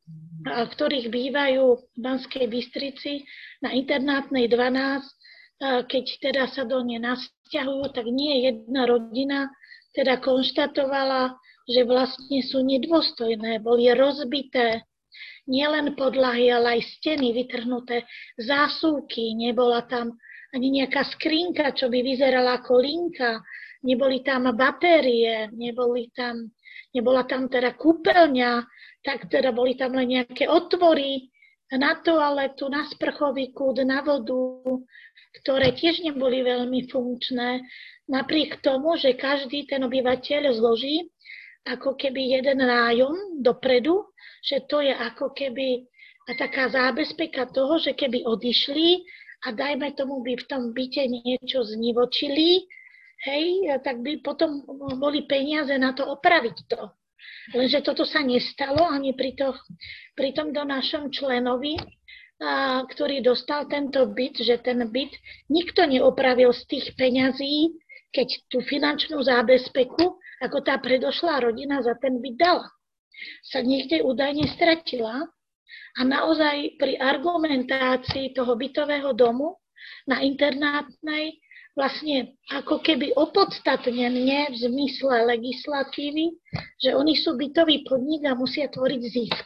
Speaker 3: v ktorých bývajú v Banskej Bystrici na internátnej dvanásť, keď teda sa do ne nasťahujú, tak nie jedna rodina teda konštatovala, že vlastne sú nedôstojné, boli rozbité, nielen podlahy, ale aj steny vytrhnuté, zásuvky, nebola tam ani nejaká skrinka, čo by vyzerala ako linka, neboli tam batérie, neboli tam, nebola tam teda kúpeľňa, tak teda boli tam len nejaké otvory na toaletu, na sprchový kút, na vodu, ktoré tiež neboli veľmi funkčné, napriek tomu, že každý ten obyvateľ zloží ako keby jeden nájom dopredu, že to je ako keby taká zábezpeka toho, že keby odišli a dajme tomu by v tom byte niečo znivočili, hej, tak by potom boli peniaze na to opraviť to. Lenže toto sa nestalo ani pri, to, pri tomto našom členovi, a, ktorý dostal tento byt, že ten byt nikto neopravil z tých peňazí, keď tú finančnú zábezpeku, ako tá predošlá rodina za ten byt dala, sa niekde údajne stratila. A naozaj pri argumentácii toho bytového domu na internátnej vlastne ako keby opodstatnenie v zmysle legislatívy, že oni sú bytový podnik a musia tvoriť zisk.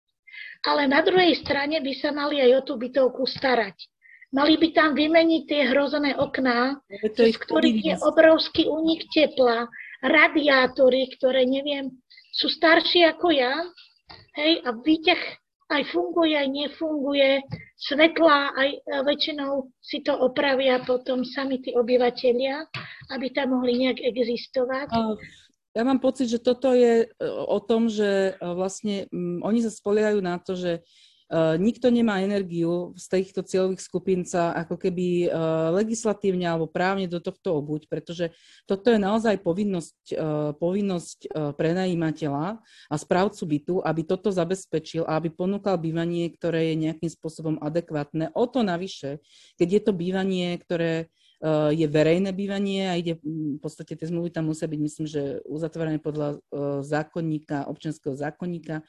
Speaker 3: Ale na druhej strane by sa mali aj o tú bytovku starať. Mali by tam vymeniť tie hrozené okná, z ktorých je obrovský únik tepla, radiátory, ktoré neviem, sú staršie ako ja, hej, a výťah aj funguje, aj nefunguje, svetla aj väčšinou si to opravia potom sami tí obyvatelia, aby tam mohli nejak existovať.
Speaker 2: Ja mám pocit, že toto je o tom, že vlastne um, oni sa spoliehajú na to, že uh, nikto nemá energiu z týchto cieľových skupín sa ako keby uh, legislatívne alebo právne do tohto obuť, pretože toto je naozaj povinnosť, uh, povinnosť uh, prenajímateľa a správcu bytu, aby toto zabezpečil a aby ponúkal bývanie, ktoré je nejakým spôsobom adekvátne. O to navyše, keď je to bývanie, ktoré je verejné bývanie a ide, v podstate tie zmluvy tam musia byť, myslím, že uzatvorené podľa zákonníka, občianskeho zákonníka.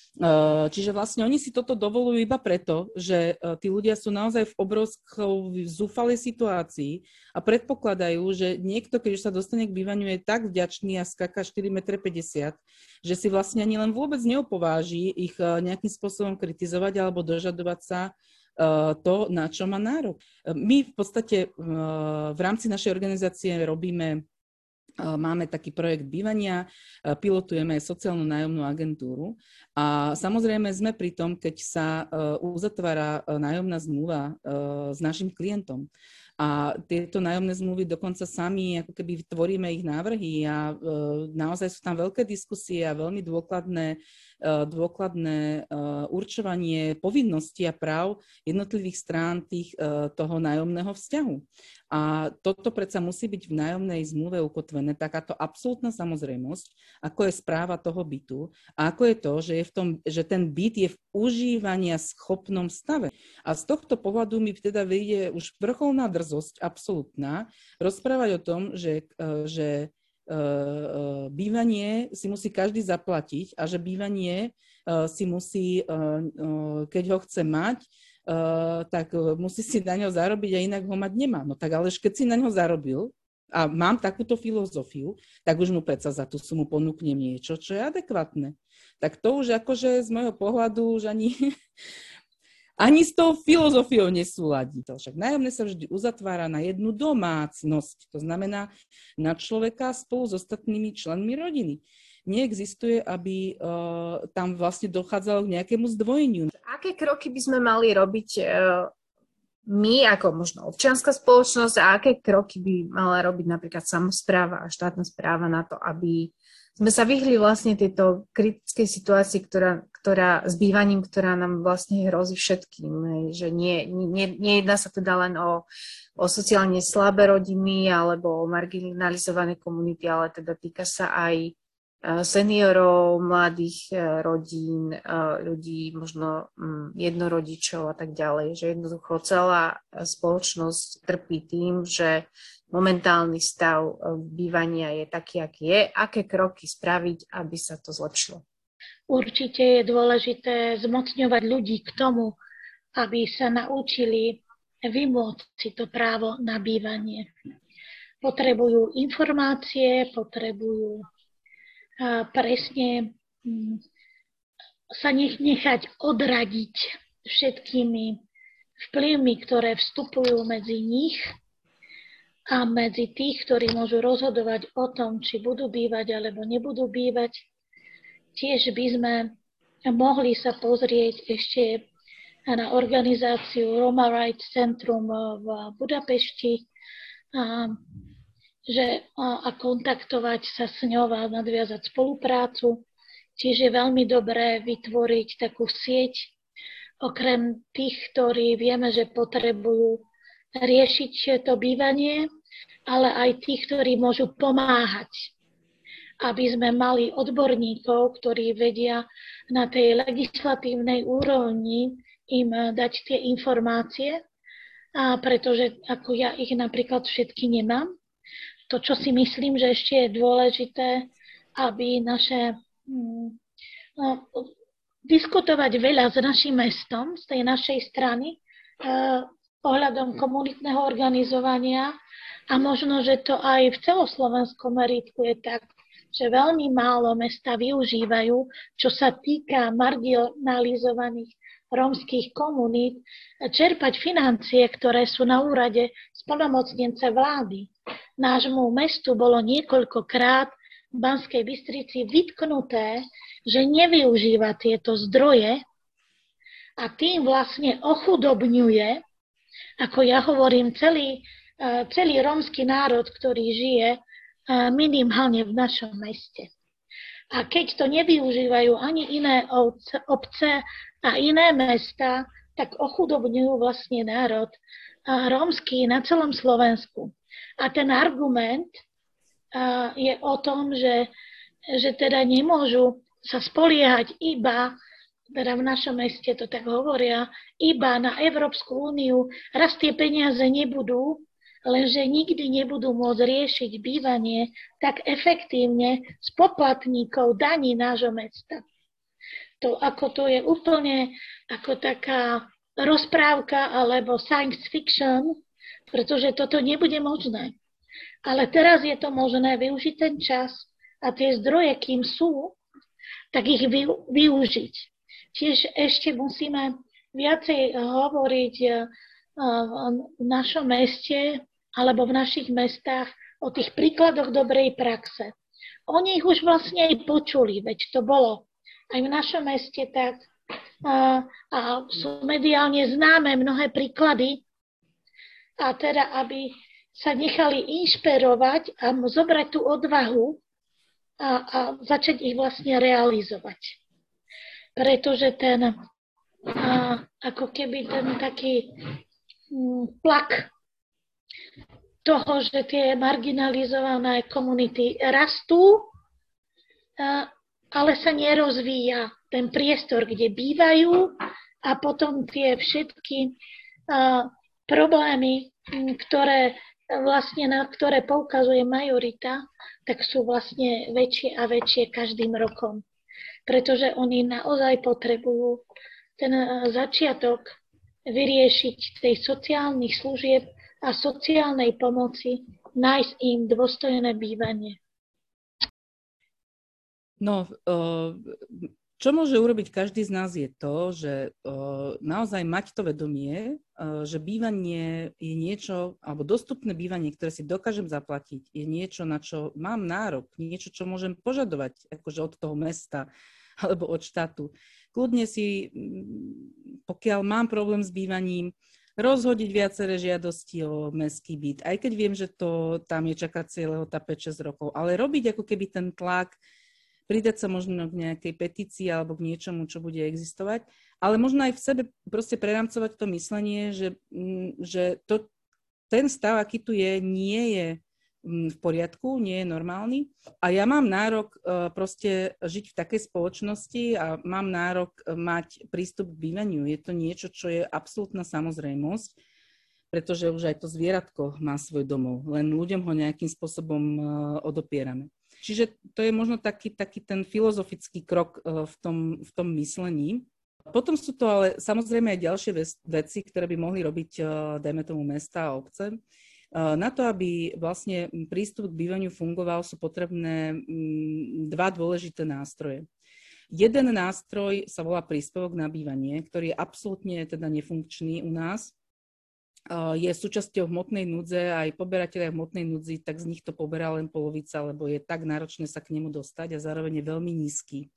Speaker 2: Čiže vlastne oni si toto dovolujú iba preto, že tí ľudia sú naozaj v obrovskou zúfalej situácii a predpokladajú, že niekto, keď už sa dostane k bývaniu, je tak vďačný a skáka štyri metre päťdesiat, že si vlastne ani len vôbec neopováži ich nejakým spôsobom kritizovať alebo dožadovať sa to, na čo má nárok. My v podstate v rámci našej organizácie robíme, máme taký projekt bývania, pilotujeme sociálnu nájomnú agentúru a samozrejme sme pri tom, keď sa uzatvára nájomná zmluva s našim klientom. A tieto nájomné zmluvy dokonca sami ako keby tvoríme ich návrhy a e, naozaj sú tam veľké diskusie a veľmi dôkladné, e, dôkladné e, určovanie povinností a práv jednotlivých strán tých, e, toho nájomného vzťahu. A toto predsa musí byť v nájomnej zmluve ukotvené, takáto absolútna samozrejmosť, ako je správa toho bytu a ako je to, že, je v tom, že ten byt je v užívania schopnom stave. A z tohto pohľadu mi teda vyjde už vrcholná drzosť, absolútna, rozprávať o tom, že, že bývanie si musí každý zaplatiť a že bývanie si musí, keď ho chce mať, Uh, tak uh, musí si na ňo zarobiť a inak ho mať nemá. No tak ale keď si na ňo zarobil a mám takúto filozofiu, tak už mu predsa za tú sumu ponúknem niečo, čo je adekvátne. Tak to už akože z môjho pohľadu už ani, ani s tou filozofiou nesúladí. Však nájomné sa vždy uzatvára na jednu domácnosť, to znamená na človeka spolu s ostatnými členmi rodiny. Neexistuje, aby uh, tam vlastne dochádzalo k nejakému zdvojeniu.
Speaker 1: Aké kroky by sme mali robiť uh, my ako možno občianska spoločnosť a aké kroky by mala robiť napríklad samospráva a štátna správa na to, aby sme sa vyhli vlastne tejto kritickej situácii, ktorá, ktorá s bývaním, ktorá nám vlastne hrozí všetkým. Že nie, nie, nejedná sa teda len o, o sociálne slabé rodiny alebo o marginalizované komunity, ale teda týka sa aj seniorov, mladých rodín, ľudí, možno jednorodičov a tak ďalej, že jednoducho celá spoločnosť trpí tým, že momentálny stav bývania je taký, aký je. Aké kroky spraviť, aby sa to zlepšilo?
Speaker 3: Určite je dôležité zmocňovať ľudí k tomu, aby sa naučili vymôcť si to právo na bývanie. Potrebujú informácie, potrebujú a presne sa nech nechať odradiť všetkými vplyvmi, ktoré vstupujú medzi nich a medzi tých, ktorí môžu rozhodovať o tom, či budú bývať alebo nebudú bývať. Tiež by sme mohli sa pozrieť ešte na organizáciu Roma Rights Centrum v Budapešti, a že a kontaktovať sa s ňou a nadviazať spoluprácu. Tiež je veľmi dobré vytvoriť takú sieť, okrem tých, ktorí vieme, že potrebujú riešiť to bývanie, ale aj tých, ktorí môžu pomáhať, aby sme mali odborníkov, ktorí vedia na tej legislatívnej úrovni im dať tie informácie, a pretože ako ja ich napríklad všetky nemám. To, čo si myslím, že ešte je dôležité, aby naše hm, no, diskutovať veľa s našim mestom, z tej našej strany, uh, ohľadom komunitného organizovania a možno, že to aj v celoslovenskom meritku je tak, že veľmi málo mesta využívajú, čo sa týka marginalizovaných rómskych komunít, čerpať financie, ktoré sú na úrade splnomocnence vlády. Nášmu mestu bolo niekoľkokrát v Banskej Bystrici vytknuté, že nevyužíva tieto zdroje a tým vlastne ochudobňuje, ako ja hovorím, celý, celý rómsky národ, ktorý žije minimálne v našom meste. A keď to nevyužívajú ani iné obce a iné mesta, tak ochudobňujú vlastne národ rómsky na celom Slovensku. A ten argument je o tom, že, že teda nemôžu sa spoliehať iba, teda v našom meste to tak hovoria, iba na Európsku úniu, raz tie peniaze nebudú, lenže nikdy nebudú môcť riešiť bývanie tak efektívne z poplatníkov daní nášho mesta. To, ako to je úplne ako taká rozprávka alebo science fiction, pretože toto nebude možné. Ale teraz je to možné využiť ten čas a tie zdroje, kým sú, tak ich využiť. Tiež ešte musíme viacej hovoriť v našom meste alebo v našich mestách o tých príkladoch dobrej praxe. Oni ich už vlastne aj počuli, veď to bolo aj v našom meste tak a, a sú mediálne známe mnohé príklady a teda, aby sa nechali inšpirovať a zobrať tú odvahu a, a začať ich vlastne realizovať. Pretože ten, a, ako keby ten taký m, tlak toho, že tie marginalizované komunity rastú, a, ale sa nerozvíja ten priestor, kde bývajú a potom tie všetky a, problémy, ktoré vlastne na ktoré poukazuje majorita, tak sú vlastne väčšie a väčšie každým rokom. Pretože oni naozaj potrebujú ten začiatok vyriešiť tej sociálnych služieb a sociálnej pomoci, nájsť im dôstojné bývanie.
Speaker 2: No, čo môže urobiť každý z nás je to, že naozaj mať to vedomie, že bývanie je niečo, alebo dostupné bývanie, ktoré si dokážem zaplatiť, je niečo, na čo mám nárok, niečo, čo môžem požadovať akože od toho mesta alebo od štátu. Kľudne si, pokiaľ mám problém s bývaním, rozhodiť viaceré žiadosti o mestský byt, aj keď viem, že to tam je čakacie lehota päť šesť rokov, ale robiť ako keby ten tlak, pridať sa možno k nejakej petícii alebo k niečomu, čo bude existovať, ale možno aj v sebe proste preramcovať to myslenie, že, že to, ten stav, aký tu je, nie je v poriadku, nie je normálny a ja mám nárok proste žiť v takej spoločnosti a mám nárok mať prístup k bývaniu. Je to niečo, čo je absolútna samozrejmosť, pretože už aj to zvieratko má svoj domov, len ľuďom ho nejakým spôsobom odopierame. Čiže to je možno taký, taký ten filozofický krok v tom, v tom myslení. Potom sú to ale samozrejme aj ďalšie veci, ktoré by mohli robiť, dajme tomu, mesta a obce. Na to, aby vlastne prístup k bývaniu fungoval, sú potrebné dva dôležité nástroje. Jeden nástroj sa volá príspevok na bývanie, ktorý je absolútne teda nefunkčný u nás. Je súčasťou hmotnej núdze, aj poberatelia hmotnej núdzi, tak z nich to poberá len polovica, lebo je tak náročné sa k nemu dostať a zároveň je veľmi nízky.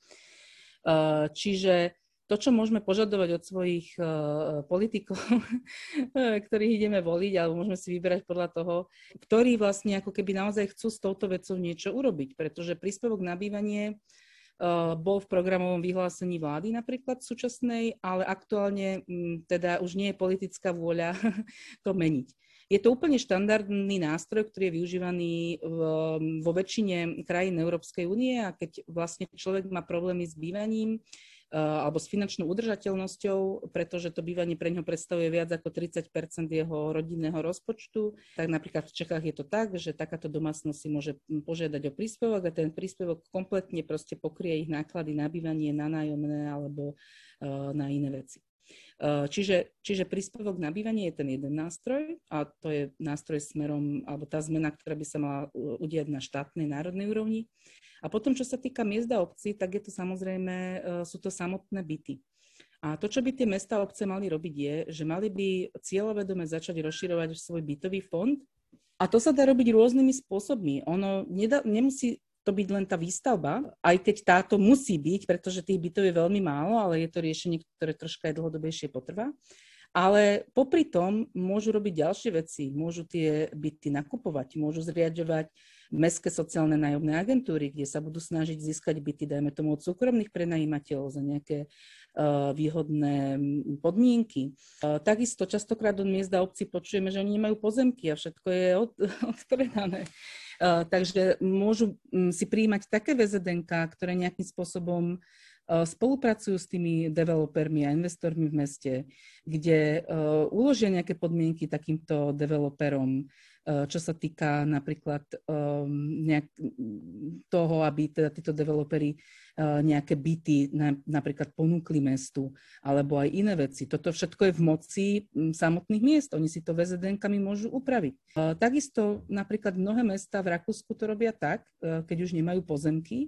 Speaker 2: Čiže to, čo môžeme požadovať od svojich politikov, ktorých ideme voliť, alebo môžeme si vyberať podľa toho, ktorí vlastne ako keby naozaj chcú s touto vecou niečo urobiť, pretože príspevok na bývanie bol v programovom vyhlásení vlády napríklad súčasnej, ale aktuálne teda už nie je politická vôľa to meniť. Je to úplne štandardný nástroj, ktorý je využívaný vo väčšine krajín Európskej únie a keď vlastne človek má problémy s bývaním alebo s finančnou udržateľnosťou, pretože to bývanie pre ňoho predstavuje viac ako tridsať percent jeho rodinného rozpočtu. Tak napríklad v Čechách je to tak, že takáto domácnosť si môže požiadať o príspevok a ten príspevok kompletne proste pokrie ich náklady na bývanie, na nájomné alebo uh, na iné veci. Čiže, čiže príspevok na bývanie je ten jeden nástroj a to je nástroj smerom, alebo tá zmena, ktorá by sa mala udiať na štátnej, národnej úrovni. A potom, čo sa týka miest a obcí, tak je to samozrejme, sú to samotné byty. A to, čo by tie mestá a obce mali robiť, je, že mali by cieľavedome začať rozširovať svoj bytový fond. A to sa dá robiť rôznymi spôsobmi. Ono nedá, nemusí to byť len tá výstavba, aj keď táto musí byť, pretože tých bytov je veľmi málo, ale je to riešenie, ktoré troška aj dlhodobejšie potrvá. Ale popri tom môžu robiť ďalšie veci. Môžu tie byty nakupovať, môžu zriaďovať mestské sociálne nájomné agentúry, kde sa budú snažiť získať byty, dajme tomu od súkromných prenajímateľov za nejaké uh, výhodné podmienky. Uh, takisto častokrát od miest a obcí počujeme, že oni nemajú pozemky a všetko je od, odpredané. Uh, takže môžu um, si prijímať také vé zet en ká, ktoré nejakým spôsobom uh, spolupracujú s tými developermi a investormi v meste, kde uh, uložia nejaké podmienky takýmto developerom, čo sa týka napríklad um, nejak toho, aby teda títo developeri uh, nejaké byty na, napríklad ponúkli mestu, alebo aj iné veci. Toto všetko je v moci um, samotných miest. Oni si to vé zet en kami môžu upraviť. Uh, takisto napríklad mnohé mestá v Rakúsku to robia tak, uh, keď už nemajú pozemky,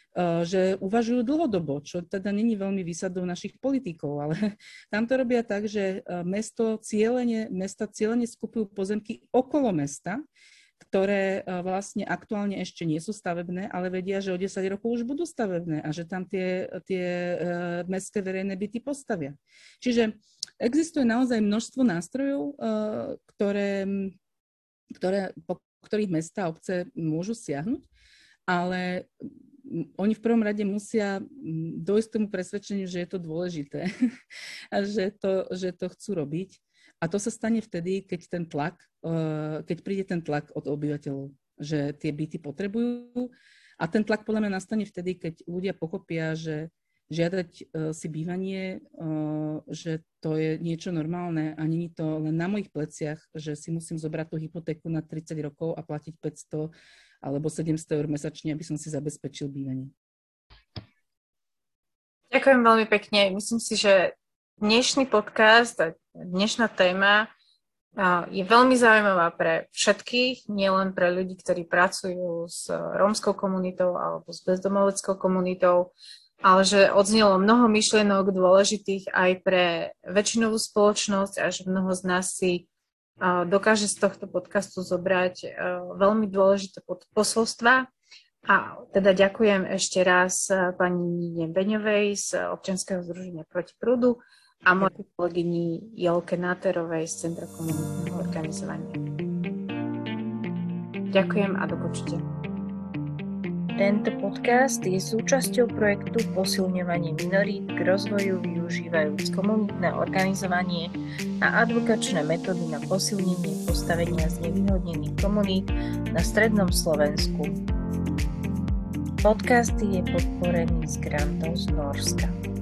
Speaker 2: že uvažujú dlhodobo, čo teda není veľmi výsadou našich politikov, ale tam to robia tak, že mesto cieľene, mesta cieľene skupujú pozemky okolo mesta, ktoré vlastne aktuálne ešte nie sú stavebné, ale vedia, že o desať rokov už budú stavebné a že tam tie, tie mestské verejné byty postavia. Čiže existuje naozaj množstvo nástrojov, ktoré, ktoré, po ktorých mestá a obce môžu siahnuť, ale oni v prvom rade musia dojsť k tomu presvedčeniu, že je to dôležité a že to, že to chcú robiť. A to sa stane vtedy, keď ten tlak, keď príde ten tlak od obyvateľov, že tie byty potrebujú. A ten tlak podľa mňa nastane vtedy, keď ľudia pochopia, že žiadať si bývanie, že to je niečo normálne a nie je to len na mojich pleciach, že si musím zobrať tú hypotéku na tridsať rokov a platiť päťsto alebo sedemsto eur mesačne, aby som si zabezpečil bývanie.
Speaker 1: Ďakujem veľmi pekne. Myslím si, že dnešný podcast a dnešná téma je veľmi zaujímavá pre všetkých, nielen pre ľudí, ktorí pracujú s rómskou komunitou alebo s bezdomoveckou komunitou, ale že odznelo mnoho myšlienok dôležitých aj pre väčšinovú spoločnosť a že mnoho z nás si dokáže z tohto podcastu zobrať veľmi dôležité posolstva. A teda ďakujem ešte raz pani Nine Beňovej z Občianskeho združenia Proti prúdu a mojej kolegyni Jolke Náterovej z Centra komunitného organizovania. Ďakujem a do počutia. Tento podcast je súčasťou projektu Posilňovanie minorít k rozvoju využívajúc komunitné organizovanie a advokačné metódy na posilnenie postavenia znevýhodnených komunít na strednom Slovensku. Podcast je podporený z grantov z Nórska.